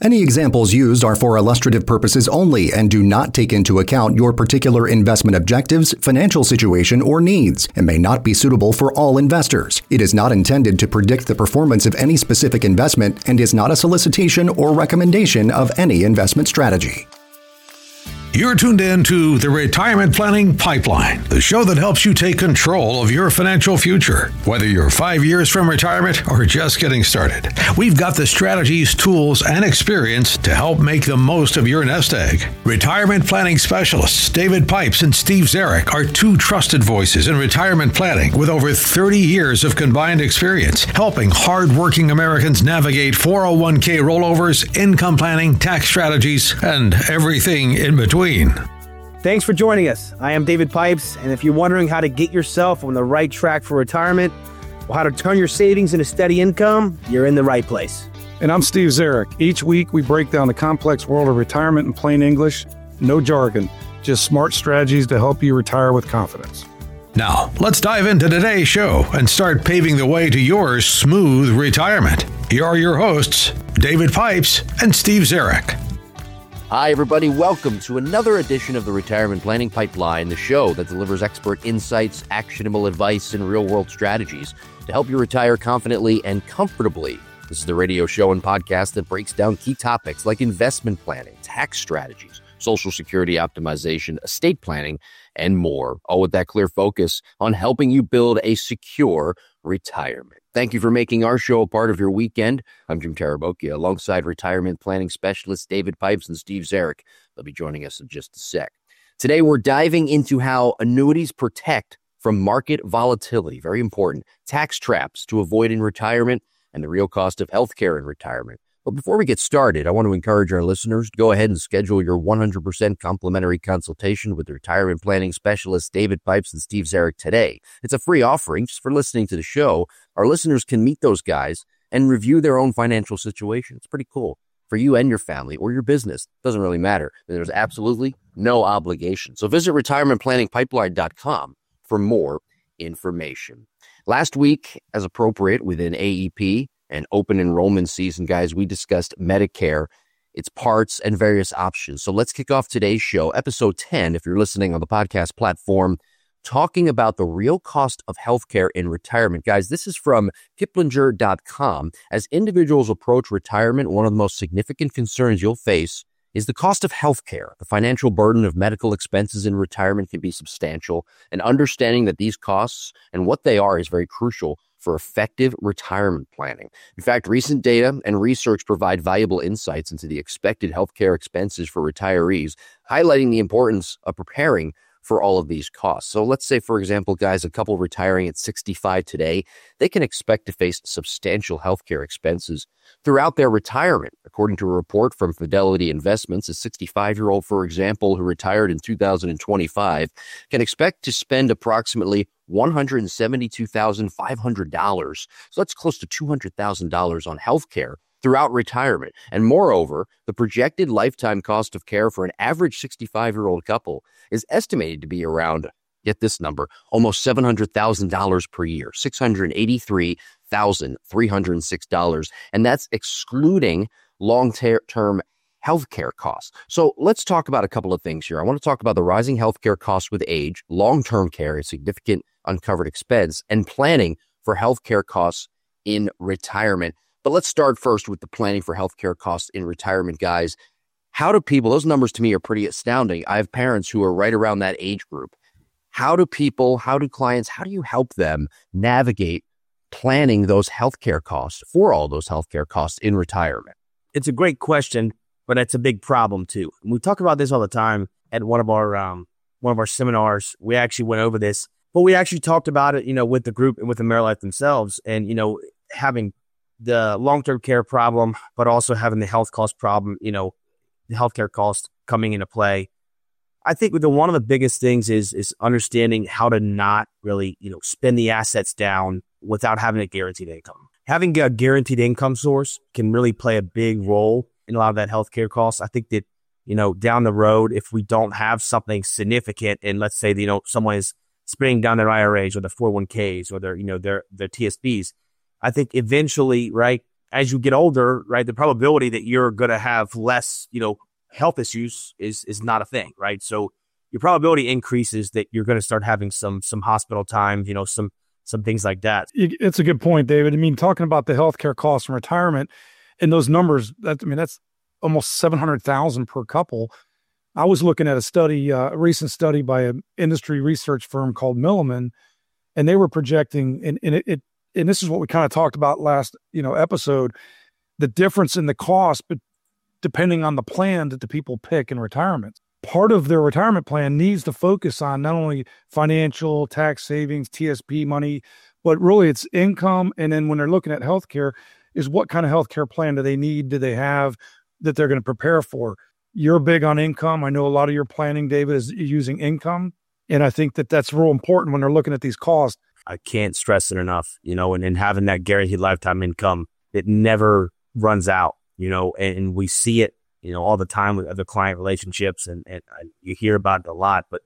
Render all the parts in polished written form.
Any examples used are for illustrative purposes only and do not take into account your particular investment objectives, financial situation, or needs, and may not be suitable for all investors. It is not intended to predict the performance of any specific investment and is not a solicitation or recommendation of any investment strategy. You're tuned in to the Retirement Planning Pipeline, the show that helps you take control of your financial future. Whether you're 5 years from retirement or just getting started, we've got the strategies, tools, and experience to help make the most of your nest egg. Retirement planning specialists David Pipes and Steve Zarek are two trusted voices in retirement planning with over 30 years of combined experience, helping hard-working Americans navigate 401k rollovers, income planning, tax strategies, and everything in between. Thanks for joining us. I am David Pipes, and if you're wondering how to get yourself on the right track for retirement or how to turn your savings into steady income, you're in the right place. And I'm Steve Zarek. Each week, we break down the complex world of retirement in plain English, no jargon, just smart strategies to help you retire with confidence. Now, let's dive into today's show and start paving the way to your smooth retirement. Here are your hosts, David Pipes and Steve Zarek. Hi, everybody. Welcome to another edition of the Retirement Planning Pipeline, the show that delivers expert insights, actionable advice, and real-world strategies to help you retire confidently and comfortably. This is the radio show and podcast that breaks down key topics like investment planning, tax strategies, Social Security optimization, estate planning, and more, all with that clear focus on helping you build a secure retirement. Thank you for making our show a part of your weekend. I'm Jim Tarabokia, alongside retirement planning specialists David Pipes and Steve Zarek. They'll be joining us in just a sec. Today, we're diving into how annuities protect from market volatility, very important, tax traps to avoid in retirement, and the real cost of healthcare in retirement. But before we get started, I want to encourage our listeners to go ahead and schedule your 100% complimentary consultation with the retirement planning specialists David Pipes and Steve Zarek today. It's a free offering just for listening to the show. Our listeners can meet those guys and review their own financial situation. It's pretty cool for you and your family or your business. Doesn't really matter. There's absolutely no obligation. So visit retirementplanningpipeline.com for more information. Last week, as appropriate within AEP, and open enrollment season, guys, we discussed Medicare, its parts, and various options. So let's kick off today's show, episode 10, if you're listening on the podcast platform, talking about the real cost of healthcare in retirement. Guys, this is from Kiplinger.com. As individuals approach retirement, one of the most significant concerns you'll face is the cost of healthcare. The financial burden of medical expenses in retirement can be substantial, and understanding that these costs and what they are is very crucial for effective retirement planning. In fact, recent data and research provide valuable insights into the expected healthcare expenses for retirees, highlighting the importance of preparing for all of these costs. So let's say, for example, guys, a couple retiring at 65 today, they can expect to face substantial healthcare expenses throughout their retirement. According to a report from Fidelity Investments, a 65-year-old, for example, who retired in 2025, can expect to spend approximately $172,500. So that's close to $200,000 on healthcare throughout retirement. And moreover, the projected lifetime cost of care for an average 65-year-old couple is estimated to be around, get this number, almost $700,000 per year, $683,306. And that's excluding long-term healthcare costs. So let's talk about a couple of things here. I want to talk about the rising healthcare costs with age, long-term care, a significant uncovered expense, and planning for healthcare costs in retirement. But let's start first with the planning for healthcare costs in retirement, guys. How do people, those numbers to me are pretty astounding. I have parents who are right around that age group. How do clients, how do you help them navigate planning those healthcare costs for all those healthcare costs in retirement? It's a great question, but it's a big problem too. We talk about this all the time at one of our seminars. We actually went over this, but we actually talked about it, with the group and with AmeriLife themselves, and having the long-term care problem, but also having the health cost problem, the healthcare cost coming into play. I think one of the biggest things is understanding how to not really, spend the assets down without having a guaranteed income. Having a guaranteed income source can really play a big role in a lot of that healthcare costs. I think that, down the road, if we don't have something significant, and let's say, someone is spending down their IRAs or their 401ks or their TSBs, I think eventually, right, as you get older, right, the probability that you're going to have less, health issues is not a thing, right? So your probability increases that you're going to start having some hospital time, some things like that. It's a good point, David. I mean, talking about the healthcare costs in retirement and those numbers, that's almost $700,000 per couple. I was looking at a recent study by an industry research firm called Milliman, and they were projecting, and this is what we kind of talked about last, episode, the difference in the cost, but depending on the plan that the people pick in retirement. Part of their retirement plan needs to focus on not only financial, tax savings, TSP money, but really it's income. And then when they're looking at healthcare, is what kind of healthcare plan do they need? Do they have that they're going to prepare for? You're big on income. I know a lot of your planning, David, is using income. And I think that that's real important when they're looking at these costs. I can't stress it enough, and having that guaranteed lifetime income, it never runs out, and we see it, all the time with other client relationships and you hear about it a lot, but,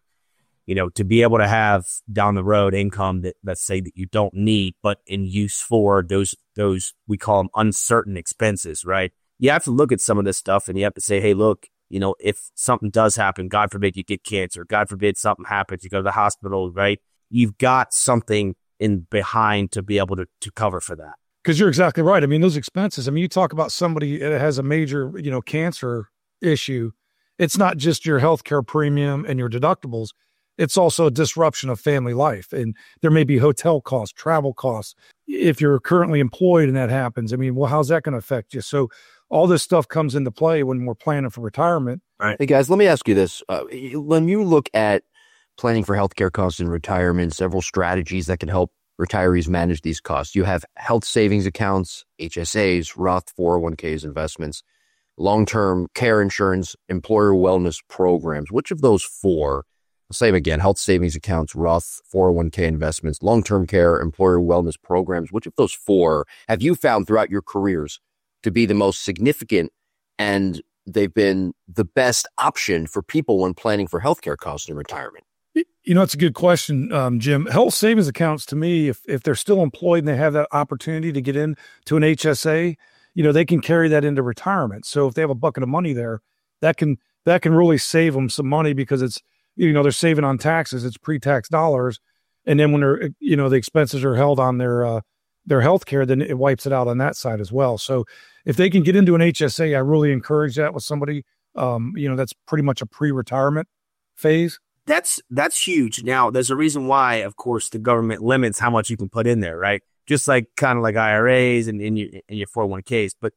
to be able to have down the road income that, let's say, that you don't need, but in use for those, we call them uncertain expenses, right? You have to look at some of this stuff and you have to say, hey, look, if something does happen, God forbid you get cancer, God forbid something happens, you go to the hospital, right? You've got something in behind to be able to cover for that. Because you're exactly right. I mean, those expenses, you talk about somebody that has a major, cancer issue. It's not just your healthcare premium and your deductibles. It's also a disruption of family life. And there may be hotel costs, travel costs. If you're currently employed and that happens, how's that going to affect you? So all this stuff comes into play when we're planning for retirement. Right. Hey, guys, let me ask you this. When you look at planning for healthcare costs in retirement, several strategies that can help retirees manage these costs. You have health savings accounts, HSAs, Roth 401ks, investments, long-term care insurance, employer wellness programs. Which of those four, I'll say them again, health savings accounts, Roth 401k investments, long-term care, employer wellness programs, which of those four have you found throughout your careers to be the most significant and they've been the best option for people when planning for healthcare costs in retirement? It's a good question, Jim. Health savings accounts, to me, if they're still employed and they have that opportunity to get into an HSA, they can carry that into retirement. So if they have a bucket of money there, that can really save them some money because it's, they're saving on taxes. It's pre-tax dollars. And then when they're, the expenses are held on their health care, then it wipes it out on that side as well. So if they can get into an HSA, I really encourage that with somebody, that's pretty much a pre-retirement phase. That's huge. Now, there's a reason why, of course, the government limits how much you can put in there, right? Just like kind of like IRAs and in your 401ks. But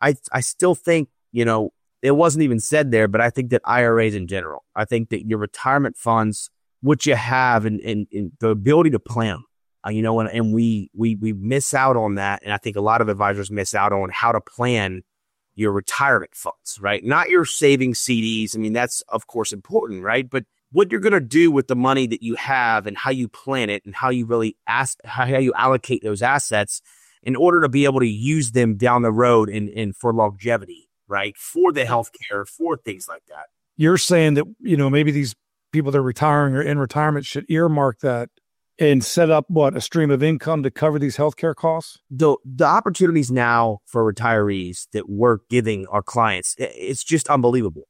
I still think, it wasn't even said there, but I think that IRAs in general, I think that your retirement funds, what you have and the ability to plan, and we miss out on that. And I think a lot of advisors miss out on how to plan your retirement funds, right? Not your savings CDs. That's of course important, right? But what you're going to do with the money that you have and how you plan it and how you really how you allocate those assets in order to be able to use them down the road and for longevity, right? For the healthcare, for things like that. You're saying that, maybe these people that are retiring or in retirement should earmark that and set up a stream of income to cover these healthcare costs? The opportunities now for retirees that we're giving our clients, it's just unbelievable.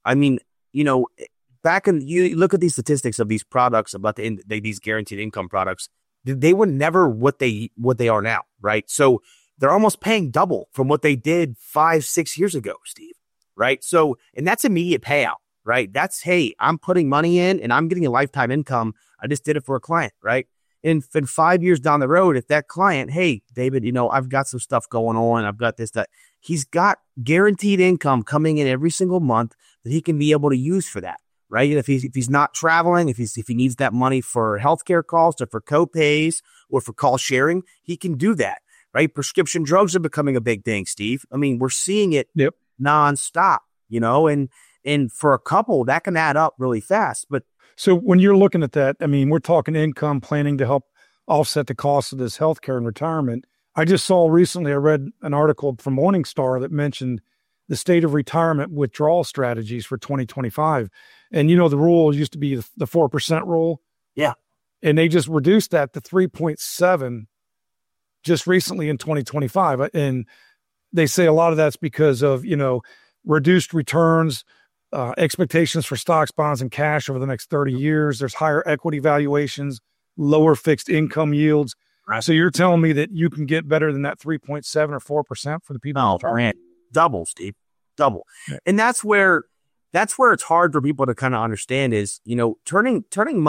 Back in, you look at these statistics of these products about these guaranteed income products, they were never what they are now, right? So they're almost paying double from what they did 5-6 years ago, Steve, right? So, and that's immediate payout, right? That's, hey, I'm putting money in and I'm getting a lifetime income. I just did it for a client, right? And in 5 years down the road, if that client, hey, David, I've got some stuff going on. I've got this, that. He's got guaranteed income coming in every single month that he can be able to use for that. Right. If he's not traveling, if he needs that money for healthcare costs or for co-pays or for call sharing, he can do that. Right. Prescription drugs are becoming a big thing, Steve. We're seeing it nonstop, and for a couple that can add up really fast. But so when you're looking at that, we're talking income planning to help offset the cost of this healthcare and retirement. I just saw recently, I read an article from Morningstar that mentioned the state of retirement withdrawal strategies for 2025. And, the rule used to be the 4% rule. Yeah. And they just reduced that to 3.7 just recently in 2025. And they say a lot of that's because of, reduced returns, expectations for stocks, bonds, and cash over the next 30 years. There's higher equity valuations, lower fixed income yields. Right. So you're telling me that you can get better than that 3.7 or 4% for the people? Oh, man. Double, Steve. Double. Yeah. And that's where it's hard for people to kind of understand is, turning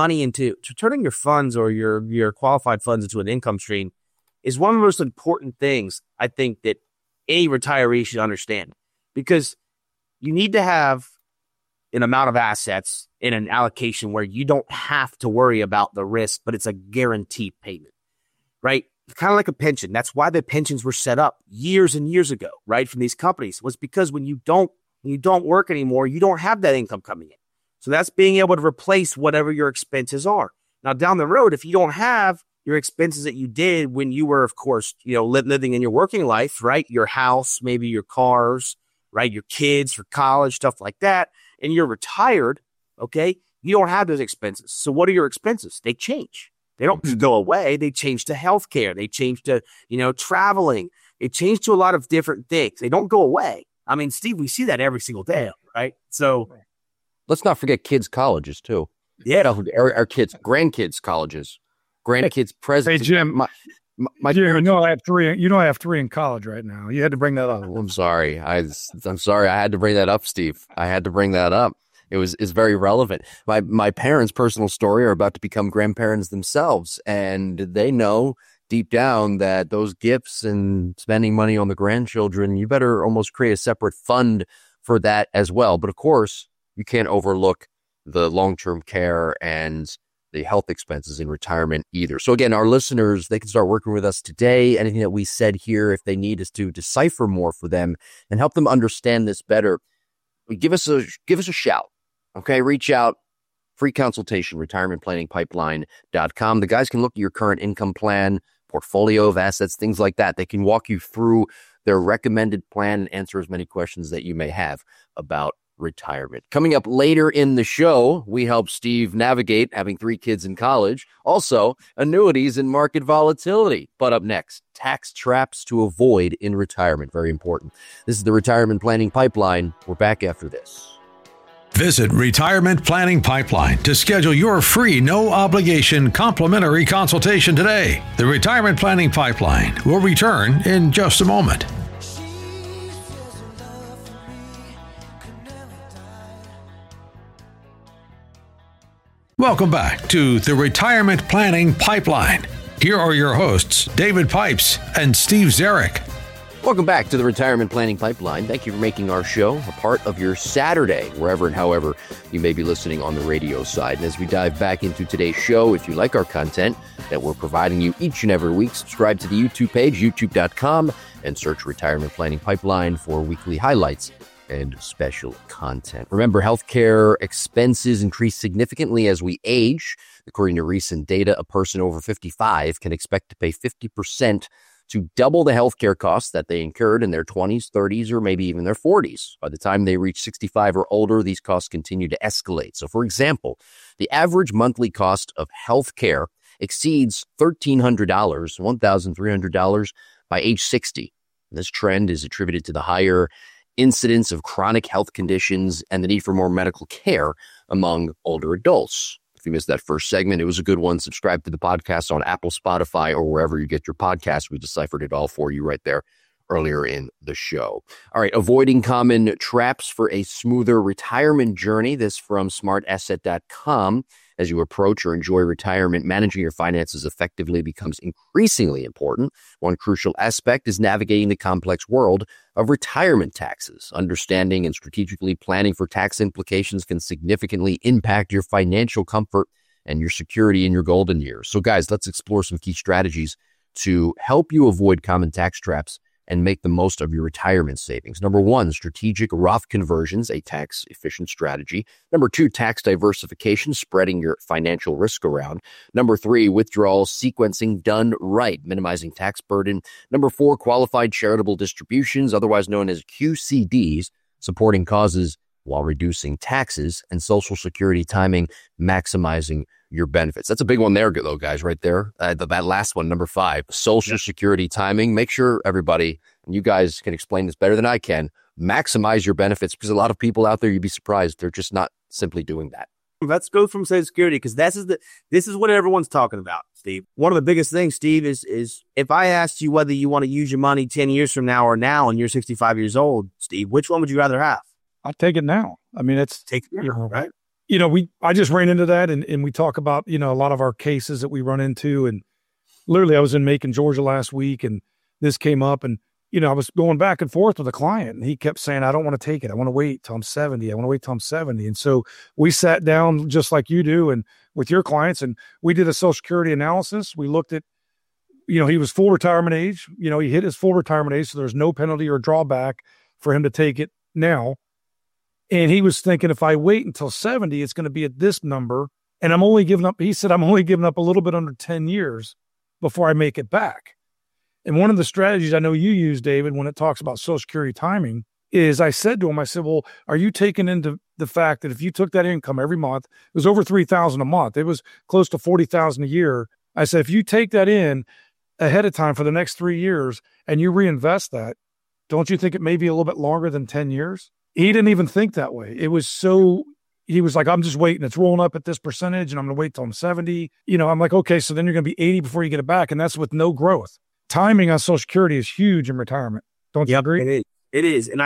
your funds or your qualified funds into an income stream is one of the most important things I think that any retiree should understand, because you need to have an amount of assets in an allocation where you don't have to worry about the risk, but it's a guaranteed payment, right? Kind of like a pension. That's why the pensions were set up years and years ago, right? From these companies, was because when you don't work anymore, you don't have that income coming in. So that's being able to replace whatever your expenses are. Now, down the road, if you don't have your expenses that you did when you were, of course, living in your working life, right? Your house, maybe your cars, right? Your kids for college, stuff like that. And you're retired, okay? You don't have those expenses. So what are your expenses? They change. They don't go away. They change to healthcare. They change to, traveling. They change to a lot of different things. They don't go away. I mean, Steve, we see that every single day, right? So let's not forget kids' colleges too. Yeah. Our kids, grandkids' colleges, grandkids' presents. Hey, Jim, my Jim, I have three. I have three in college right now. You had to bring that up. I'm sorry. I'm sorry. I had to bring that up, Steve. I had to bring that up. It's very relevant. My parents' personal story are about to become grandparents themselves, and they know deep down that those gifts and spending money on the grandchildren, you better almost create a separate fund for that as well. But of course, you can't overlook the long-term care and the health expenses in retirement either. So again, our listeners, they can start working with us today. Anything that we said here, if they need us to decipher more for them and help them understand this better, give us a shout. Okay, reach out. Free consultation, retirementplanningpipeline.com. The guys can look at your current income plan, portfolio of assets, things like that. They can walk you through their recommended plan and answer as many questions that you may have about retirement. Coming up later in the show, we help Steve navigate having 3 kids in college. Also, annuities and market volatility. But up next, tax traps to avoid in retirement. Very important. This is the Retirement Planning Pipeline. We're back after this. Visit Retirement Planning Pipeline to schedule your free, no-obligation, complimentary consultation today. The Retirement Planning Pipeline will return in just a moment. Welcome back to the Retirement Planning Pipeline. Here are your hosts, David Pipes and Steve Zarek. Welcome back to the Retirement Planning Pipeline. Thank you for making our show a part of your Saturday, wherever and however you may be listening on the radio side. And as we dive back into today's show, if you like our content that we're providing you each and every week, subscribe to the YouTube page, youtube.com, and search Retirement Planning Pipeline for weekly highlights and special content. Remember, healthcare expenses increase significantly as we age. According to recent data, a person over 55 can expect to pay 50% to double the healthcare costs that they incurred in their 20s, 30s, or maybe even their 40s. By the time they reach 65 or older, these costs continue to escalate. So, for example, the average monthly cost of healthcare exceeds $1,300, $1,300 by age 60. This trend is attributed to the higher incidence of chronic health conditions and the need for more medical care among older adults. If you missed that first segment, it was a good one. Subscribe to the podcast on Apple, Spotify, or wherever you get your podcast. We deciphered it all for you right there earlier in the show. All right, avoiding common traps for a smoother retirement journey. This from smartasset.com. As you approach or enjoy retirement, managing your finances effectively becomes increasingly important. One crucial aspect is navigating the complex world of retirement taxes. Understanding and strategically planning for tax implications can significantly impact your financial comfort and your security in your golden years. So guys, let's explore some key strategies to help you avoid common tax traps and make the most of your retirement savings. Number 1, strategic Roth conversions, a tax-efficient strategy. Number 2, tax diversification, spreading your financial risk around. Number 3, withdrawal sequencing done right, minimizing tax burden. Number 4, qualified charitable distributions, otherwise known as QCDs, supporting causes while reducing taxes. And Social Security timing, maximizing your benefits. That's a big one there, though, guys, right there. That last one, number 5, Social Security timing. Make sure, everybody, and you guys can explain this better than I can, maximize your benefits, because a lot of people out there, you'd be surprised, they're just not simply doing that. Let's go from Social Security, because this is what everyone's talking about, Steve. One of the biggest things, Steve, is if I asked you whether you want to use your money 10 years from now or now and you're 65 years old, Steve, which one would you rather have? I'd take it now. I mean, it's take it now, right? I just ran into that, and we talk about, a lot of our cases that we run into, and literally I was in Macon, Georgia last week, and this came up, and I was going back and forth with a client, and he kept saying, I don't want to take it. I want to wait till I'm 70. I want to wait till I'm 70. And so we sat down just like you do and with your clients, and we did a Social Security analysis. We looked at, he was full retirement age. He hit his full retirement age, so there's no penalty or drawback for him to take it now. And he was thinking, if I wait until 70, it's going to be at this number. And I'm only giving up a little bit under 10 years before I make it back. And one of the strategies I know you use, David, when it talks about Social Security timing, is I said to him, well, are you taking into the fact that if you took that income every month, it was over $3,000 a month, it was close to $40,000 a year. I said, if you take that in ahead of time for the next 3 years and you reinvest that, don't you think it may be a little bit longer than 10 years? He didn't even think that way. He was like, I'm just waiting. It's rolling up at this percentage and I'm going to wait till I'm 70. I'm like, okay, so then you're going to be 80 before you get it back. And that's with no growth. Timing on Social Security is huge in retirement. Don't you agree? It is. And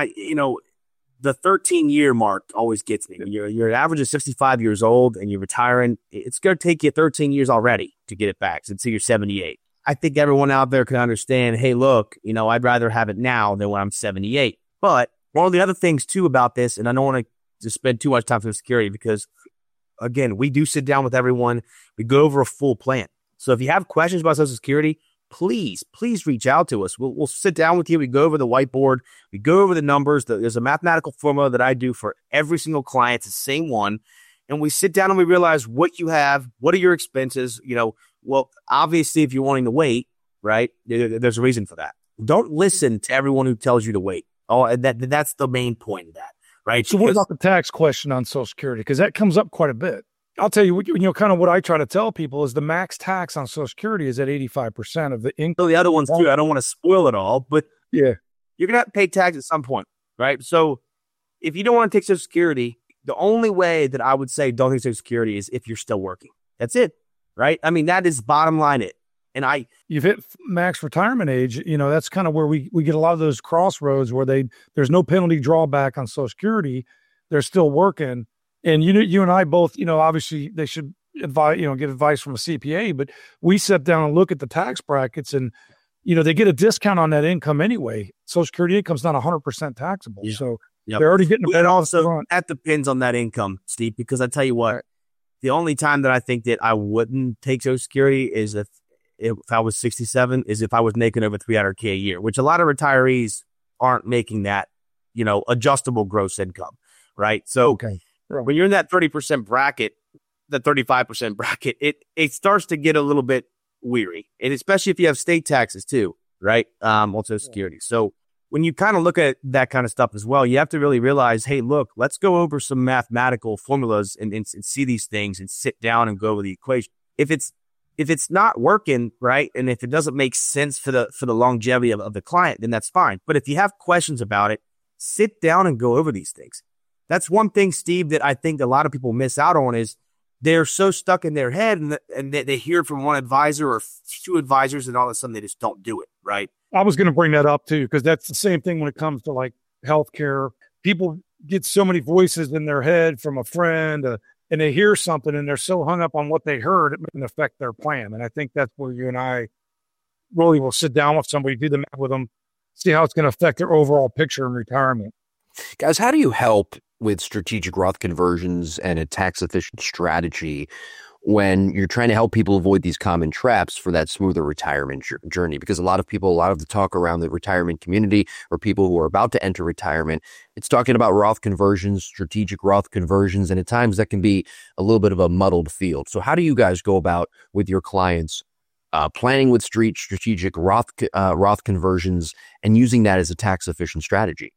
the 13-year mark always gets me. Your average is 65 years old and you're retiring. It's going to take you 13 years already to get it back until you're 78. I think everyone out there can understand, hey, look, I'd rather have it now than when I'm 78. But one of the other things too about this, and I don't want to spend too much time for security because, again, we do sit down with everyone. We go over a full plan. So if you have questions about Social Security, please reach out to us. We'll sit down with you. We go over the whiteboard. We go over the numbers. There's a mathematical formula that I do for every single client. It's the same one. And we sit down and we realize what you have. What are your expenses? Well, obviously, if you're wanting to wait, right, there's a reason for that. Don't listen to everyone who tells you to wait. Oh, that's the main point of that, right? So what about the tax question on Social Security? Because that comes up quite a bit. I'll tell you, kind of what I try to tell people is the max tax on Social Security is at 85% of the income. So the other ones too, I don't want to spoil it all, but yeah, you're going to have to pay tax at some point, right? So if you don't want to take Social Security, the only way that I would say don't take Social Security is if you're still working. That's it, right? I mean, that is bottom line it. And you've hit max retirement age. That's kind of where we get a lot of those crossroads where there's no penalty drawback on Social Security. They're still working. And you and I both, obviously they should advise, get advice from a CPA, but we sit down and look at the tax brackets and, they get a discount on that income anyway. Social Security income's not 100% taxable. Yeah. So they're already getting a better also that depends on that income, Steve, because I tell you what, the only time that I think that I wouldn't take Social Security is if I was 67 is if I was making over $300K a year, which a lot of retirees aren't making that, adjustable gross income. Right. So, okay. When you're in that 30% bracket, the 35% bracket, it starts to get a little bit weary. And especially if you have state taxes too, right? On Social Security. So when you kind of look at that kind of stuff as well, you have to really realize, hey, look, let's go over some mathematical formulas and see these things and sit down and go over the equation. If it's not working, right, and if it doesn't make sense for the longevity of the client, then that's fine. But if you have questions about it, sit down and go over these things. That's one thing, Steve, that I think a lot of people miss out on is they're so stuck in their head and they hear from one advisor or two advisors and all of a sudden they just don't do it, right? I was going to bring that up too, because that's the same thing when it comes to like healthcare. People get so many voices in their head from a friend and they hear something and they're so hung up on what they heard, it can affect their plan. And I think that's where you and I really will sit down with somebody, do the math with them, see how it's going to affect their overall picture in retirement. Guys, how do you help with strategic Roth conversions and a tax-efficient strategy when you're trying to help people avoid these common traps for that smoother retirement journey? Because a lot of the talk around the retirement community or people who are about to enter retirement, it's talking about Roth conversions, strategic Roth conversions, and at times that can be a little bit of a muddled field. So how do you guys go about with your clients planning with strategic Roth conversions and using that as a tax-efficient strategy?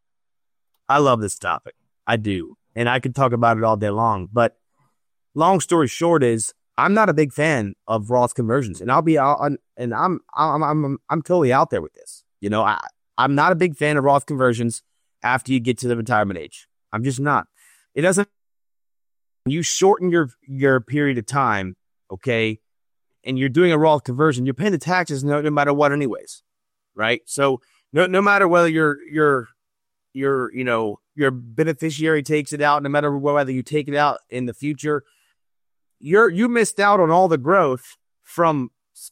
I love this topic. I do. And I could talk about it all day long. But long story short is I'm not a big fan of Roth conversions. And I'm totally out there with this. I I'm not a big fan of Roth conversions after you get to the retirement age. I'm just not. It doesn't. You shorten your period of time, okay, and you're doing a Roth conversion, you're paying the taxes no matter what, anyways, right? So no matter whether your beneficiary takes it out, no matter whether you take it out in the future, you missed out on all the growth from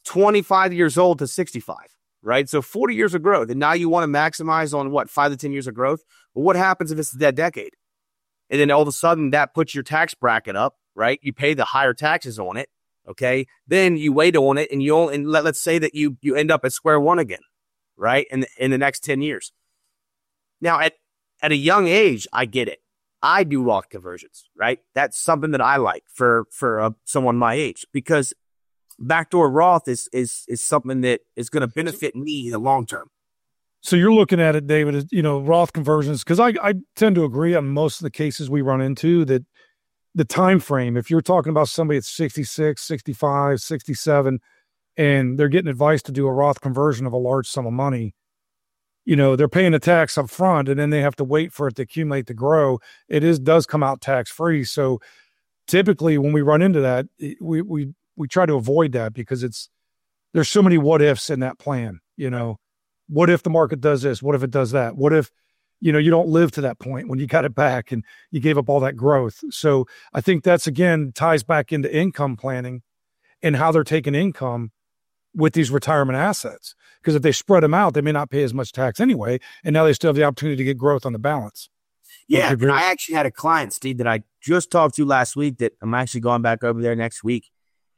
25 years old to 65, right? So 40 years of growth, and now you want to maximize on what, 5 to 10 years of growth? Well, what happens if it's that decade? And then all of a sudden that puts your tax bracket up, right? You pay the higher taxes on it, okay? Then you wait on it, and let's say that you end up at square one again, right? In the next 10 years. Now, at a young age, I get it. I do Roth conversions, right? That's something that I like for someone my age, because backdoor Roth is something that is going to benefit me in the long term. So you're looking at it, David, as, Roth conversions, because I tend to agree on most of the cases we run into that the time frame, if you're talking about somebody that's 66, 65, 67, and they're getting advice to do a Roth conversion of a large sum of money, they're paying the tax up front, and then they have to wait for it to accumulate to grow. It does come out tax-free. So typically when we run into that, we try to avoid that, because there's so many what ifs in that plan. What if the market does this? What if it does that? What if, you don't live to that point when you got it back and you gave up all that growth? So I think that's, again, ties back into income planning and how they're taking income with these retirement assets. Because if they spread them out, they may not pay as much tax anyway. And now they still have the opportunity to get growth on the balance. Yeah. I actually had a client, Steve, that I just talked to last week that I'm actually going back over there next week.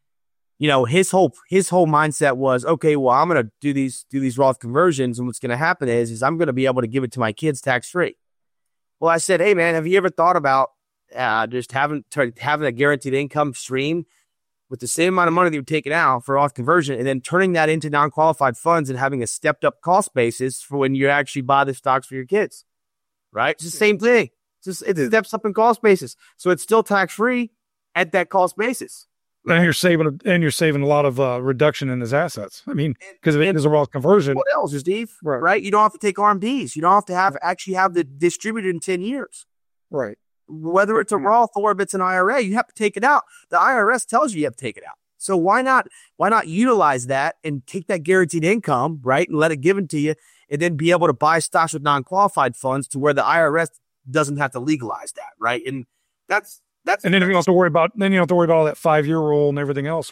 His whole mindset was, okay, well, I'm going to do these Roth conversions, and what's going to happen is I'm going to be able to give it to my kids tax free. Well, I said, hey man, have you ever thought about just having a guaranteed income stream with the same amount of money that you're taking out for Roth conversion, and then turning that into non-qualified funds and having a stepped up cost basis for when you actually buy the stocks for your kids, right? It's the same thing. It steps up in cost basis, so it's still tax free at that cost basis. And you're saving a lot of reduction in his assets. I mean, because it is a Roth conversion. What else, Steve? Right? You don't have to take RMDs. You don't have to actually have the distributed in 10 years. Right. Whether it's a Roth or if it's an IRA, you have to take it out. The IRS tells you have to take it out. So why not utilize that and take that guaranteed income, right, and let it give it to you, and then be able to buy stocks with non-qualified funds to where the IRS doesn't have to legalize that, right? And that's and then you don't have to worry about all that 5-year rule and everything else.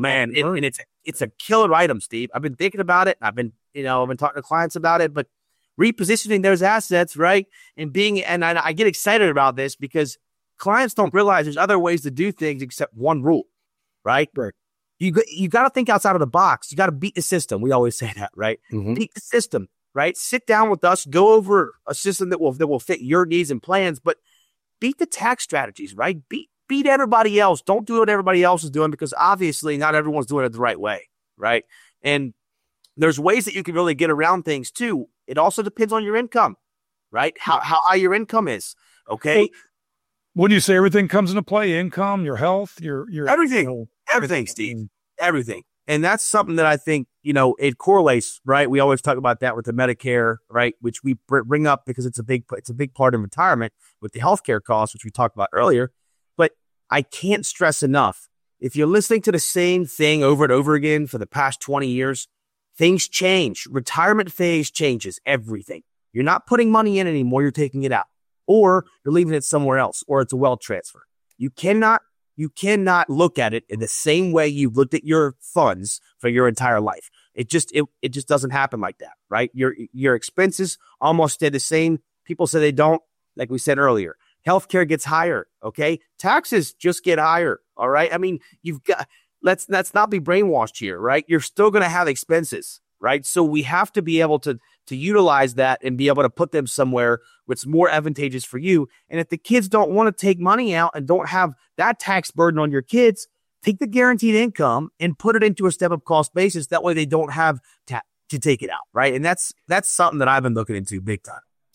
It's a killer item, Steve. I've been thinking about it. I've been talking to clients about it, but repositioning those assets, right? And I get excited about this because clients don't realize there's other ways to do things except one rule, right? Right. You got to think outside of the box. You got to beat the system. We always say that, right? Mm-hmm. Beat the system, right? Sit down with us, go over a system that will fit your needs and plans, but beat the tax strategies, right? Beat everybody else. Don't do what everybody else is doing, because obviously not everyone's doing it the right way, right? And there's ways that you can really get around things too. It also depends on your income, right? How high your income is, okay? What do you say? Everything comes into play: income, your health, your everything, everything, Steve, everything. And that's something that I think, it correlates, right? We always talk about that with the Medicare, right? Which we bring up because it's a big part of retirement with the healthcare costs, which we talked about earlier. But I can't stress enough, if you're listening to the same thing over and over again for the past 20 years, things change. Retirement phase changes everything. You're not putting money in anymore. You're taking it out, or you're leaving it somewhere else, or it's a wealth transfer. You cannot look at it in the same way you've looked at your funds for your entire life. It just doesn't happen like that, right? Your expenses almost stay the same. People say they don't, like we said earlier. Healthcare gets higher, okay? Taxes just get higher, all right? I mean, let's not be brainwashed here, right? You're still going to have expenses, right? So we have to be able to utilize that and be able to put them somewhere where it's more advantageous for you. And if the kids don't want to take money out and don't have that tax burden on your kids, take the guaranteed income and put it into a step-up cost basis. That way they don't have to take it out, right? And that's something that I've been looking into big time.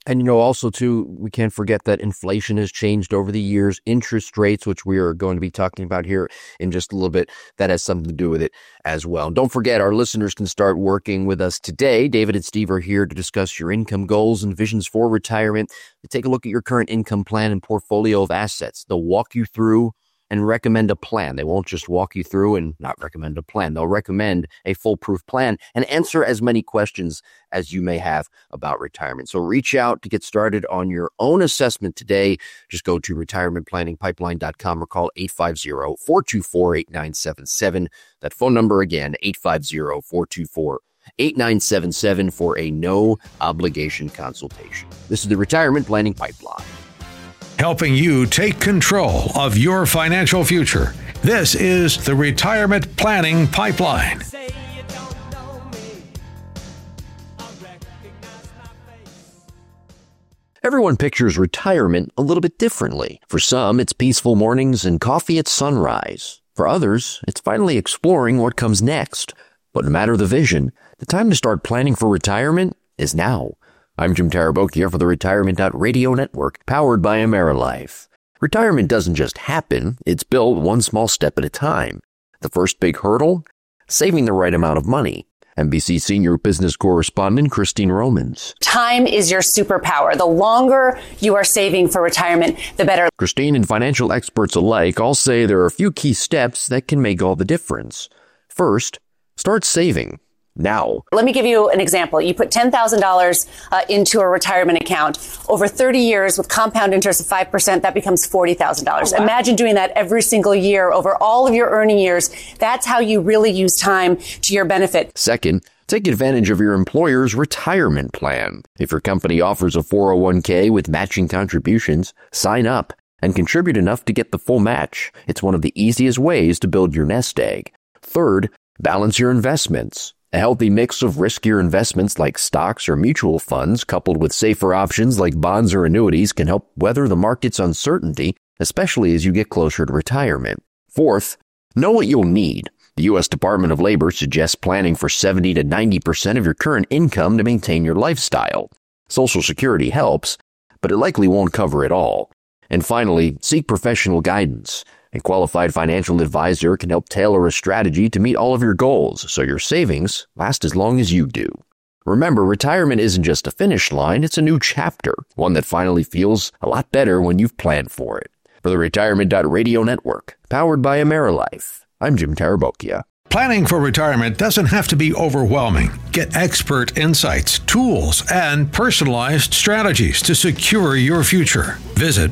And, also, too, we can't forget that inflation has changed over the years. Interest rates, which we are going to be talking about here in just a little bit, that has something to do with it as well. And don't forget, our listeners can start working with us today. David and Steve are here to discuss your income goals and visions for retirement. To take a look at your current income plan and portfolio of assets. They'll walk you through and recommend a plan. They won't just walk you through and not recommend a plan. They'll recommend a foolproof plan and answer as many questions as you may have about retirement. So reach out to get started on your own assessment today. Just go to retirementplanningpipeline.com or call 850-424-8977. That phone number again, 850-424-8977 for a no obligation consultation. This is the Retirement Planning Pipeline, helping you take control of your financial future. This is the Retirement Planning Pipeline. Everyone pictures retirement a little bit differently. For some, it's peaceful mornings and coffee at sunrise. For others, it's finally exploring what comes next. But no matter the vision, the time to start planning for retirement is now. I'm Jim Tarabokia for the Retirement.radio network, powered by AmeriLife. Retirement doesn't just happen, it's built one small step at a time. The first big hurdle? Saving the right amount of money. NBC senior business correspondent Christine Romans. Time is your superpower. The longer you are saving for retirement, the better. Christine and financial experts alike all say there are a few key steps that can make all the difference. First, start saving now. Let me give you an example. You put $10,000 into a retirement account. Over 30 years with compound interest of 5%, that becomes $40,000. Oh, wow. Imagine doing that every single year over all of your earning years. That's how you really use time to your benefit. Second, take advantage of your employer's retirement plan. If your company offers a 401k with matching contributions, sign up and contribute enough to get the full match. It's one of the easiest ways to build your nest egg. Third, balance your investments. A healthy mix of riskier investments like stocks or mutual funds coupled with safer options like bonds or annuities can help weather the market's uncertainty, especially as you get closer to retirement. Fourth, know what you'll need. The U.S. Department of Labor suggests planning for 70 to 90% of your current income to maintain your lifestyle. Social Security helps, but it likely won't cover it all. And finally, seek professional guidance. A qualified financial advisor can help tailor a strategy to meet all of your goals so your savings last as long as you do. Remember, retirement isn't just a finish line, it's a new chapter, one that finally feels a lot better when you've planned for it. For the Retirement.radio network, powered by AmeriLife, I'm Jim Tarabokia. Planning for retirement doesn't have to be overwhelming. Get expert insights, tools, and personalized strategies to secure your future. Visit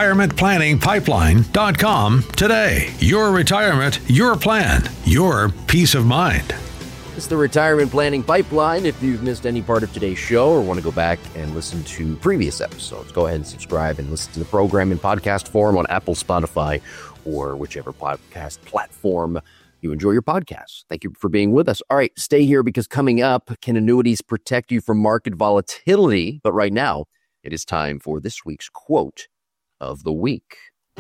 retirementplanningpipeline.com today. Your retirement, your plan, your peace of mind. It's the Retirement Planning Pipeline. If you've missed any part of today's show or want to go back and listen to previous episodes, go ahead and subscribe and listen to the program in podcast form on Apple, Spotify, or whichever podcast platform you enjoy your podcast. Thank you for being with us. All right, stay here because coming up, can annuities protect you from market volatility? But right now, it is time for this week's quote of the week.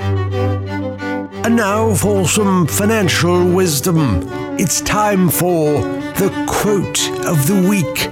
And now for some financial wisdom. It's time for the quote of the week.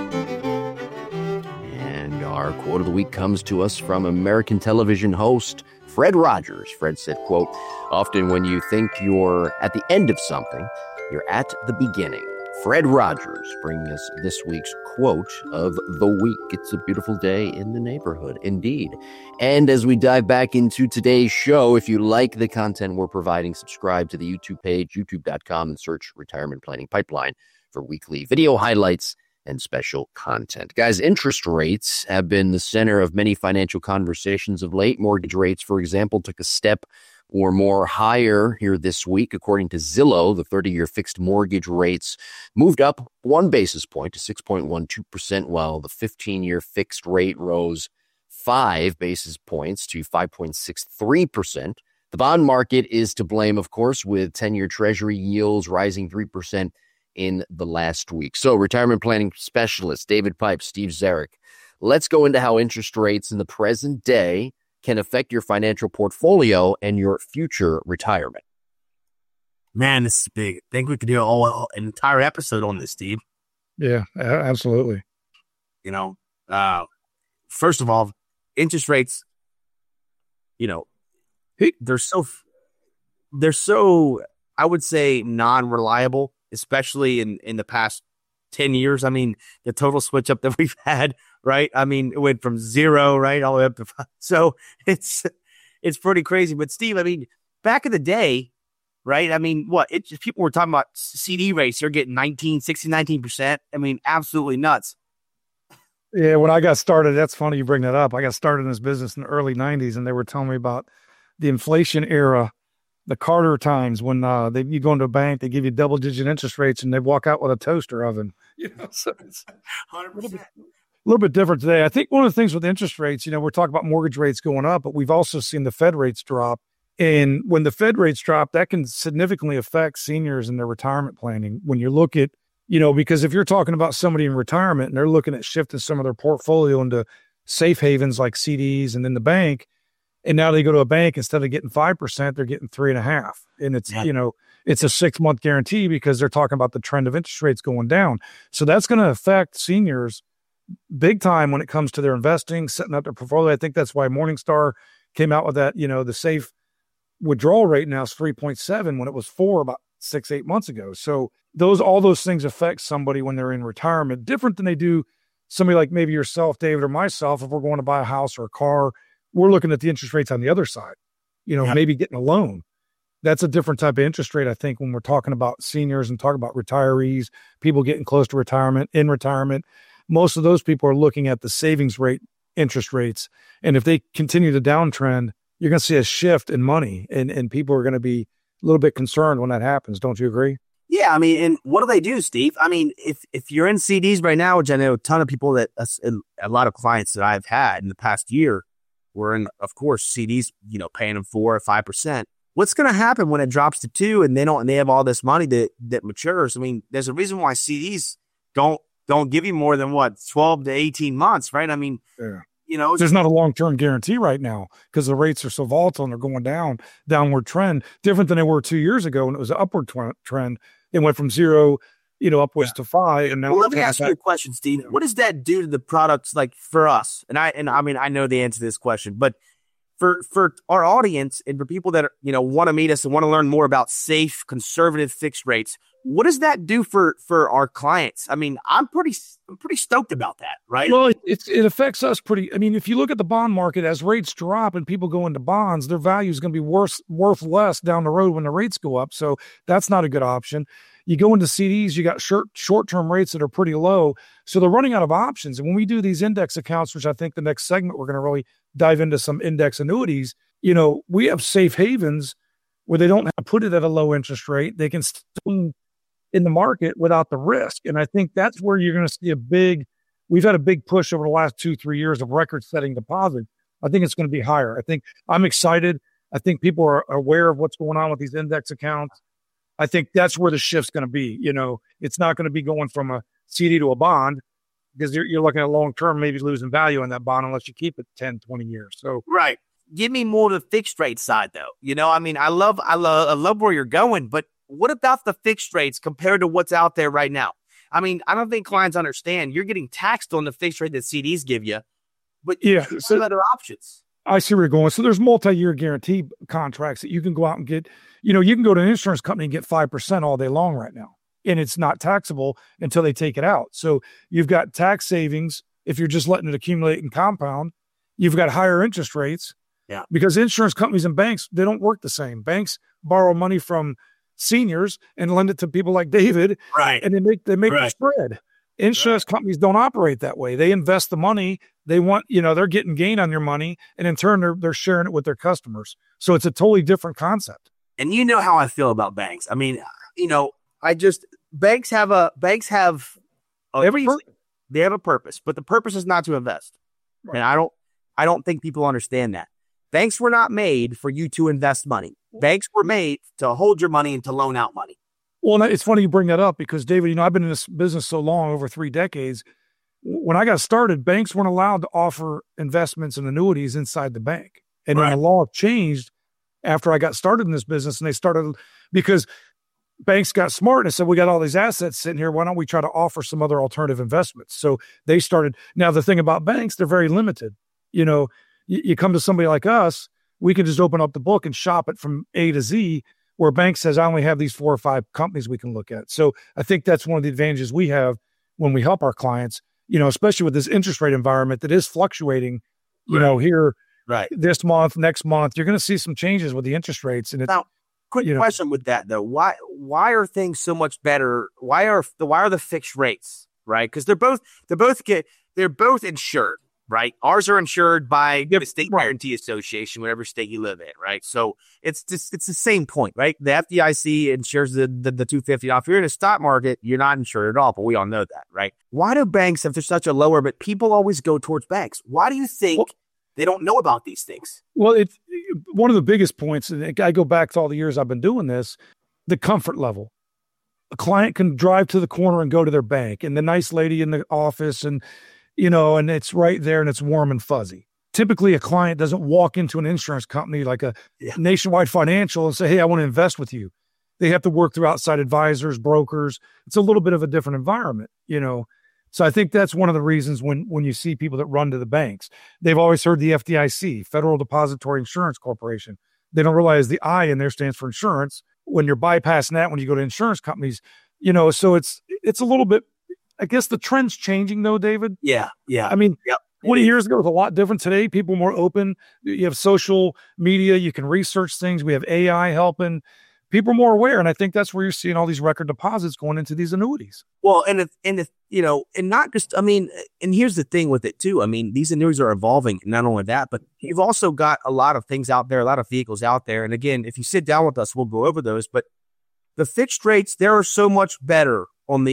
And our quote of the week comes to us from American television host Fred Rogers. Fred said, quote, "Often when you think you're at the end of something, you're at the beginning." Fred Rogers bringing us this week's quote of the week. It's a beautiful day in the neighborhood, indeed. And as we dive back into today's show, if you like the content we're providing, subscribe to the YouTube page, youtube.com, and search Retirement Planning Pipeline for weekly video highlights and special content. Guys, interest rates have been the center of many financial conversations of late. Mortgage rates, for example, took a step or more higher here this week. According to Zillow, the 30-year fixed mortgage rates moved up 1 basis point to 6.12%, while the 15-year fixed rate rose 5 basis points to 5.63%. The bond market is to blame, of course, with 10-year Treasury yields rising 3% in the last week. So, retirement planning specialists David Pipe, Steve Zarek, let's go into how interest rates in the present day can affect your financial portfolio and your future retirement. Man, this is big. I think we could do an entire episode on this, Steve. Yeah, absolutely. You know, first of all, interest rates, they're so, I would say, non-reliable, especially in the past 10 years. I mean, the total switch up that we've had, right? I mean, it went from 0, right, all the way up to 5. So it's pretty crazy. But Steve, I mean, back in the day, right? I mean, people were talking about CD rates. They're getting 19%. I mean, absolutely nuts. Yeah, when I got started, that's funny you bring that up. I got started in this business in the early 90s, and they were telling me about the inflation era, the Carter times when you go into a bank, they give you double-digit interest rates, and they walk out with a toaster oven. So it's 100%. A little bit different today. I think one of the things with interest rates, we're talking about mortgage rates going up, but we've also seen the Fed rates drop. And when the Fed rates drop, that can significantly affect seniors in their retirement planning. When you look at, because if you're talking about somebody in retirement and they're looking at shifting some of their portfolio into safe havens like CDs and then the bank, and now they go to a bank, instead of getting 5%, they're getting 3.5%. And it's, it's a 6-month guarantee because they're talking about the trend of interest rates going down. So that's going to affect seniors big time when it comes to their investing, setting up their portfolio. I think that's why Morningstar came out with that, the safe withdrawal rate now is 3.7 when it was 4 about 6-8 months ago. So all those things affect somebody when they're in retirement, different than they do somebody like maybe yourself, David, or myself. If we're going to buy a house or a car, we're looking at the interest rates on the other side, maybe getting a loan. That's a different type of interest rate, I think, when we're talking about seniors and talking about retirees, people getting close to retirement, in retirement. Most of those people are looking at the savings rate interest rates. And if they continue the downtrend, you're going to see a shift in money, and people are going to be a little bit concerned when that happens. Don't you agree? Yeah. I mean, and what do they do, Steve? I mean, if you're in CDs right now, which I know a ton of people a lot of clients that I've had in the past year were in, of course, CDs, paying them 4 or 5%. What's going to happen when it drops to 2 and they have all this money that matures? I mean, there's a reason why CDs don't give you more than 12 to 18 months, right? I mean, yeah. There's not a long-term guarantee right now because the rates are so volatile and they're going downward trend, different than they were 2 years ago when it was an upward trend. It went from 0, upwards to 5. And now let me ask you a question, Steve. What does that do to the products like for us? And I mean, I know the answer to this question, but for our audience and for people that want to meet us and want to learn more about safe, conservative fixed rates, what does that do for our clients? I mean, I'm pretty stoked about that, right? Well, it affects us pretty. I mean, if you look at the bond market, as rates drop and people go into bonds, their value is going to be worth less down the road when the rates go up. So that's not a good option. You go into CDs, you got short-term rates that are pretty low. So they're running out of options. And when we do these index accounts, which I think the next segment, we're going to really dive into some index annuities, we have safe havens where they don't have to put it at a low interest rate. They can still in the market without the risk. And I think that's where you're going to see we've had a big push over the last 2-3 years of record-setting deposit. I think it's going to be higher. I'm excited. I think people are aware of what's going on with these index accounts. I think that's where the shift's going to be. It's not going to be going from a CD to a bond because you're looking at long-term, maybe losing value on that bond unless you keep it 10, 20 years. So right. Give me more of the fixed rate side though. I mean, I love where you're going, but what about the fixed rates compared to what's out there right now? I mean, I don't think clients understand you're getting taxed on the fixed rate that CDs give you, but some other options. I see where you're going. So there's multi-year guarantee contracts that you can go out and get. You can go to an insurance company and get 5% all day long right now, and it's not taxable until they take it out. So you've got tax savings if you're just letting it accumulate and compound. You've got higher interest rates. Yeah. Because insurance companies and banks, they don't work the same. Banks borrow money from seniors and lend it to people like David. Right. And they make the spread. Insurance companies don't operate that way. They invest the money. They want, they're getting gain on your money, and in turn they're sharing it with their customers. So it's a totally different concept. And you know how I feel about banks. I mean, banks have they have a purpose, but the purpose is not to invest. Right. And I don't think people understand that. Banks were not made for you to invest money. Banks were made to hold your money and to loan out money. Well, it's funny you bring that up because, David, I've been in this business so long, over 3 decades. When I got started, banks weren't allowed to offer investments and annuities inside the bank. And then the law changed after I got started in this business, and they started because banks got smart and said, we got all these assets sitting here. Why don't we try to offer some other alternative investments? So they started. Now, the thing about banks, they're very limited. You come to somebody like us, we can just open up the book and shop it from A to Z, where a bank says, I only have these 4 or 5 companies we can look at. So I think that's one of the advantages we have when we help our clients, especially with this interest rate environment that is fluctuating, here this month, next month, you're going to see some changes with the interest rates. And now, quick question with that though. Why are things so much better? Why are the fixed rates, right? Because they're both insured. Right. Ours are insured by the State Guarantee Association, whatever state you live in. Right. So it's the same point, right? The FDIC insures the 250. Now, if you're in a stock market, you're not insured at all, but we all know that. Right. Why do banks, if they're such a lower, but people always go towards banks? Why do you think they don't know about these things? Well, it's one of the biggest points. And I go back to all the years I've been doing this, the comfort level. A client can drive to the corner and go to their bank, and the nice lady in the office and it's right there and it's warm and fuzzy. Typically, a client doesn't walk into an insurance company like a Nationwide Financial and say, hey, I want to invest with you. They have to work through outside advisors, brokers. It's a little bit of a different environment, So I think that's one of the reasons when you see people that run to the banks, they've always heard the FDIC, Federal Depository Insurance Corporation. They don't realize the I in there stands for insurance. When you're bypassing that, when you go to insurance companies, so it's a little bit, I guess the trend's changing though, David. Yeah. I mean, 20 years ago it was a lot different. Today, people are more open. You have social media. You can research things. We have AI helping. People are more aware. And I think that's where you're seeing all these record deposits going into these annuities. Well, and not just, and here's the thing with it too. I mean, these annuities are evolving. Not only that, but you've also got a lot of things out there, a lot of vehicles out there. And again, if you sit down with us, we'll go over those, but the fixed rates, they're so much better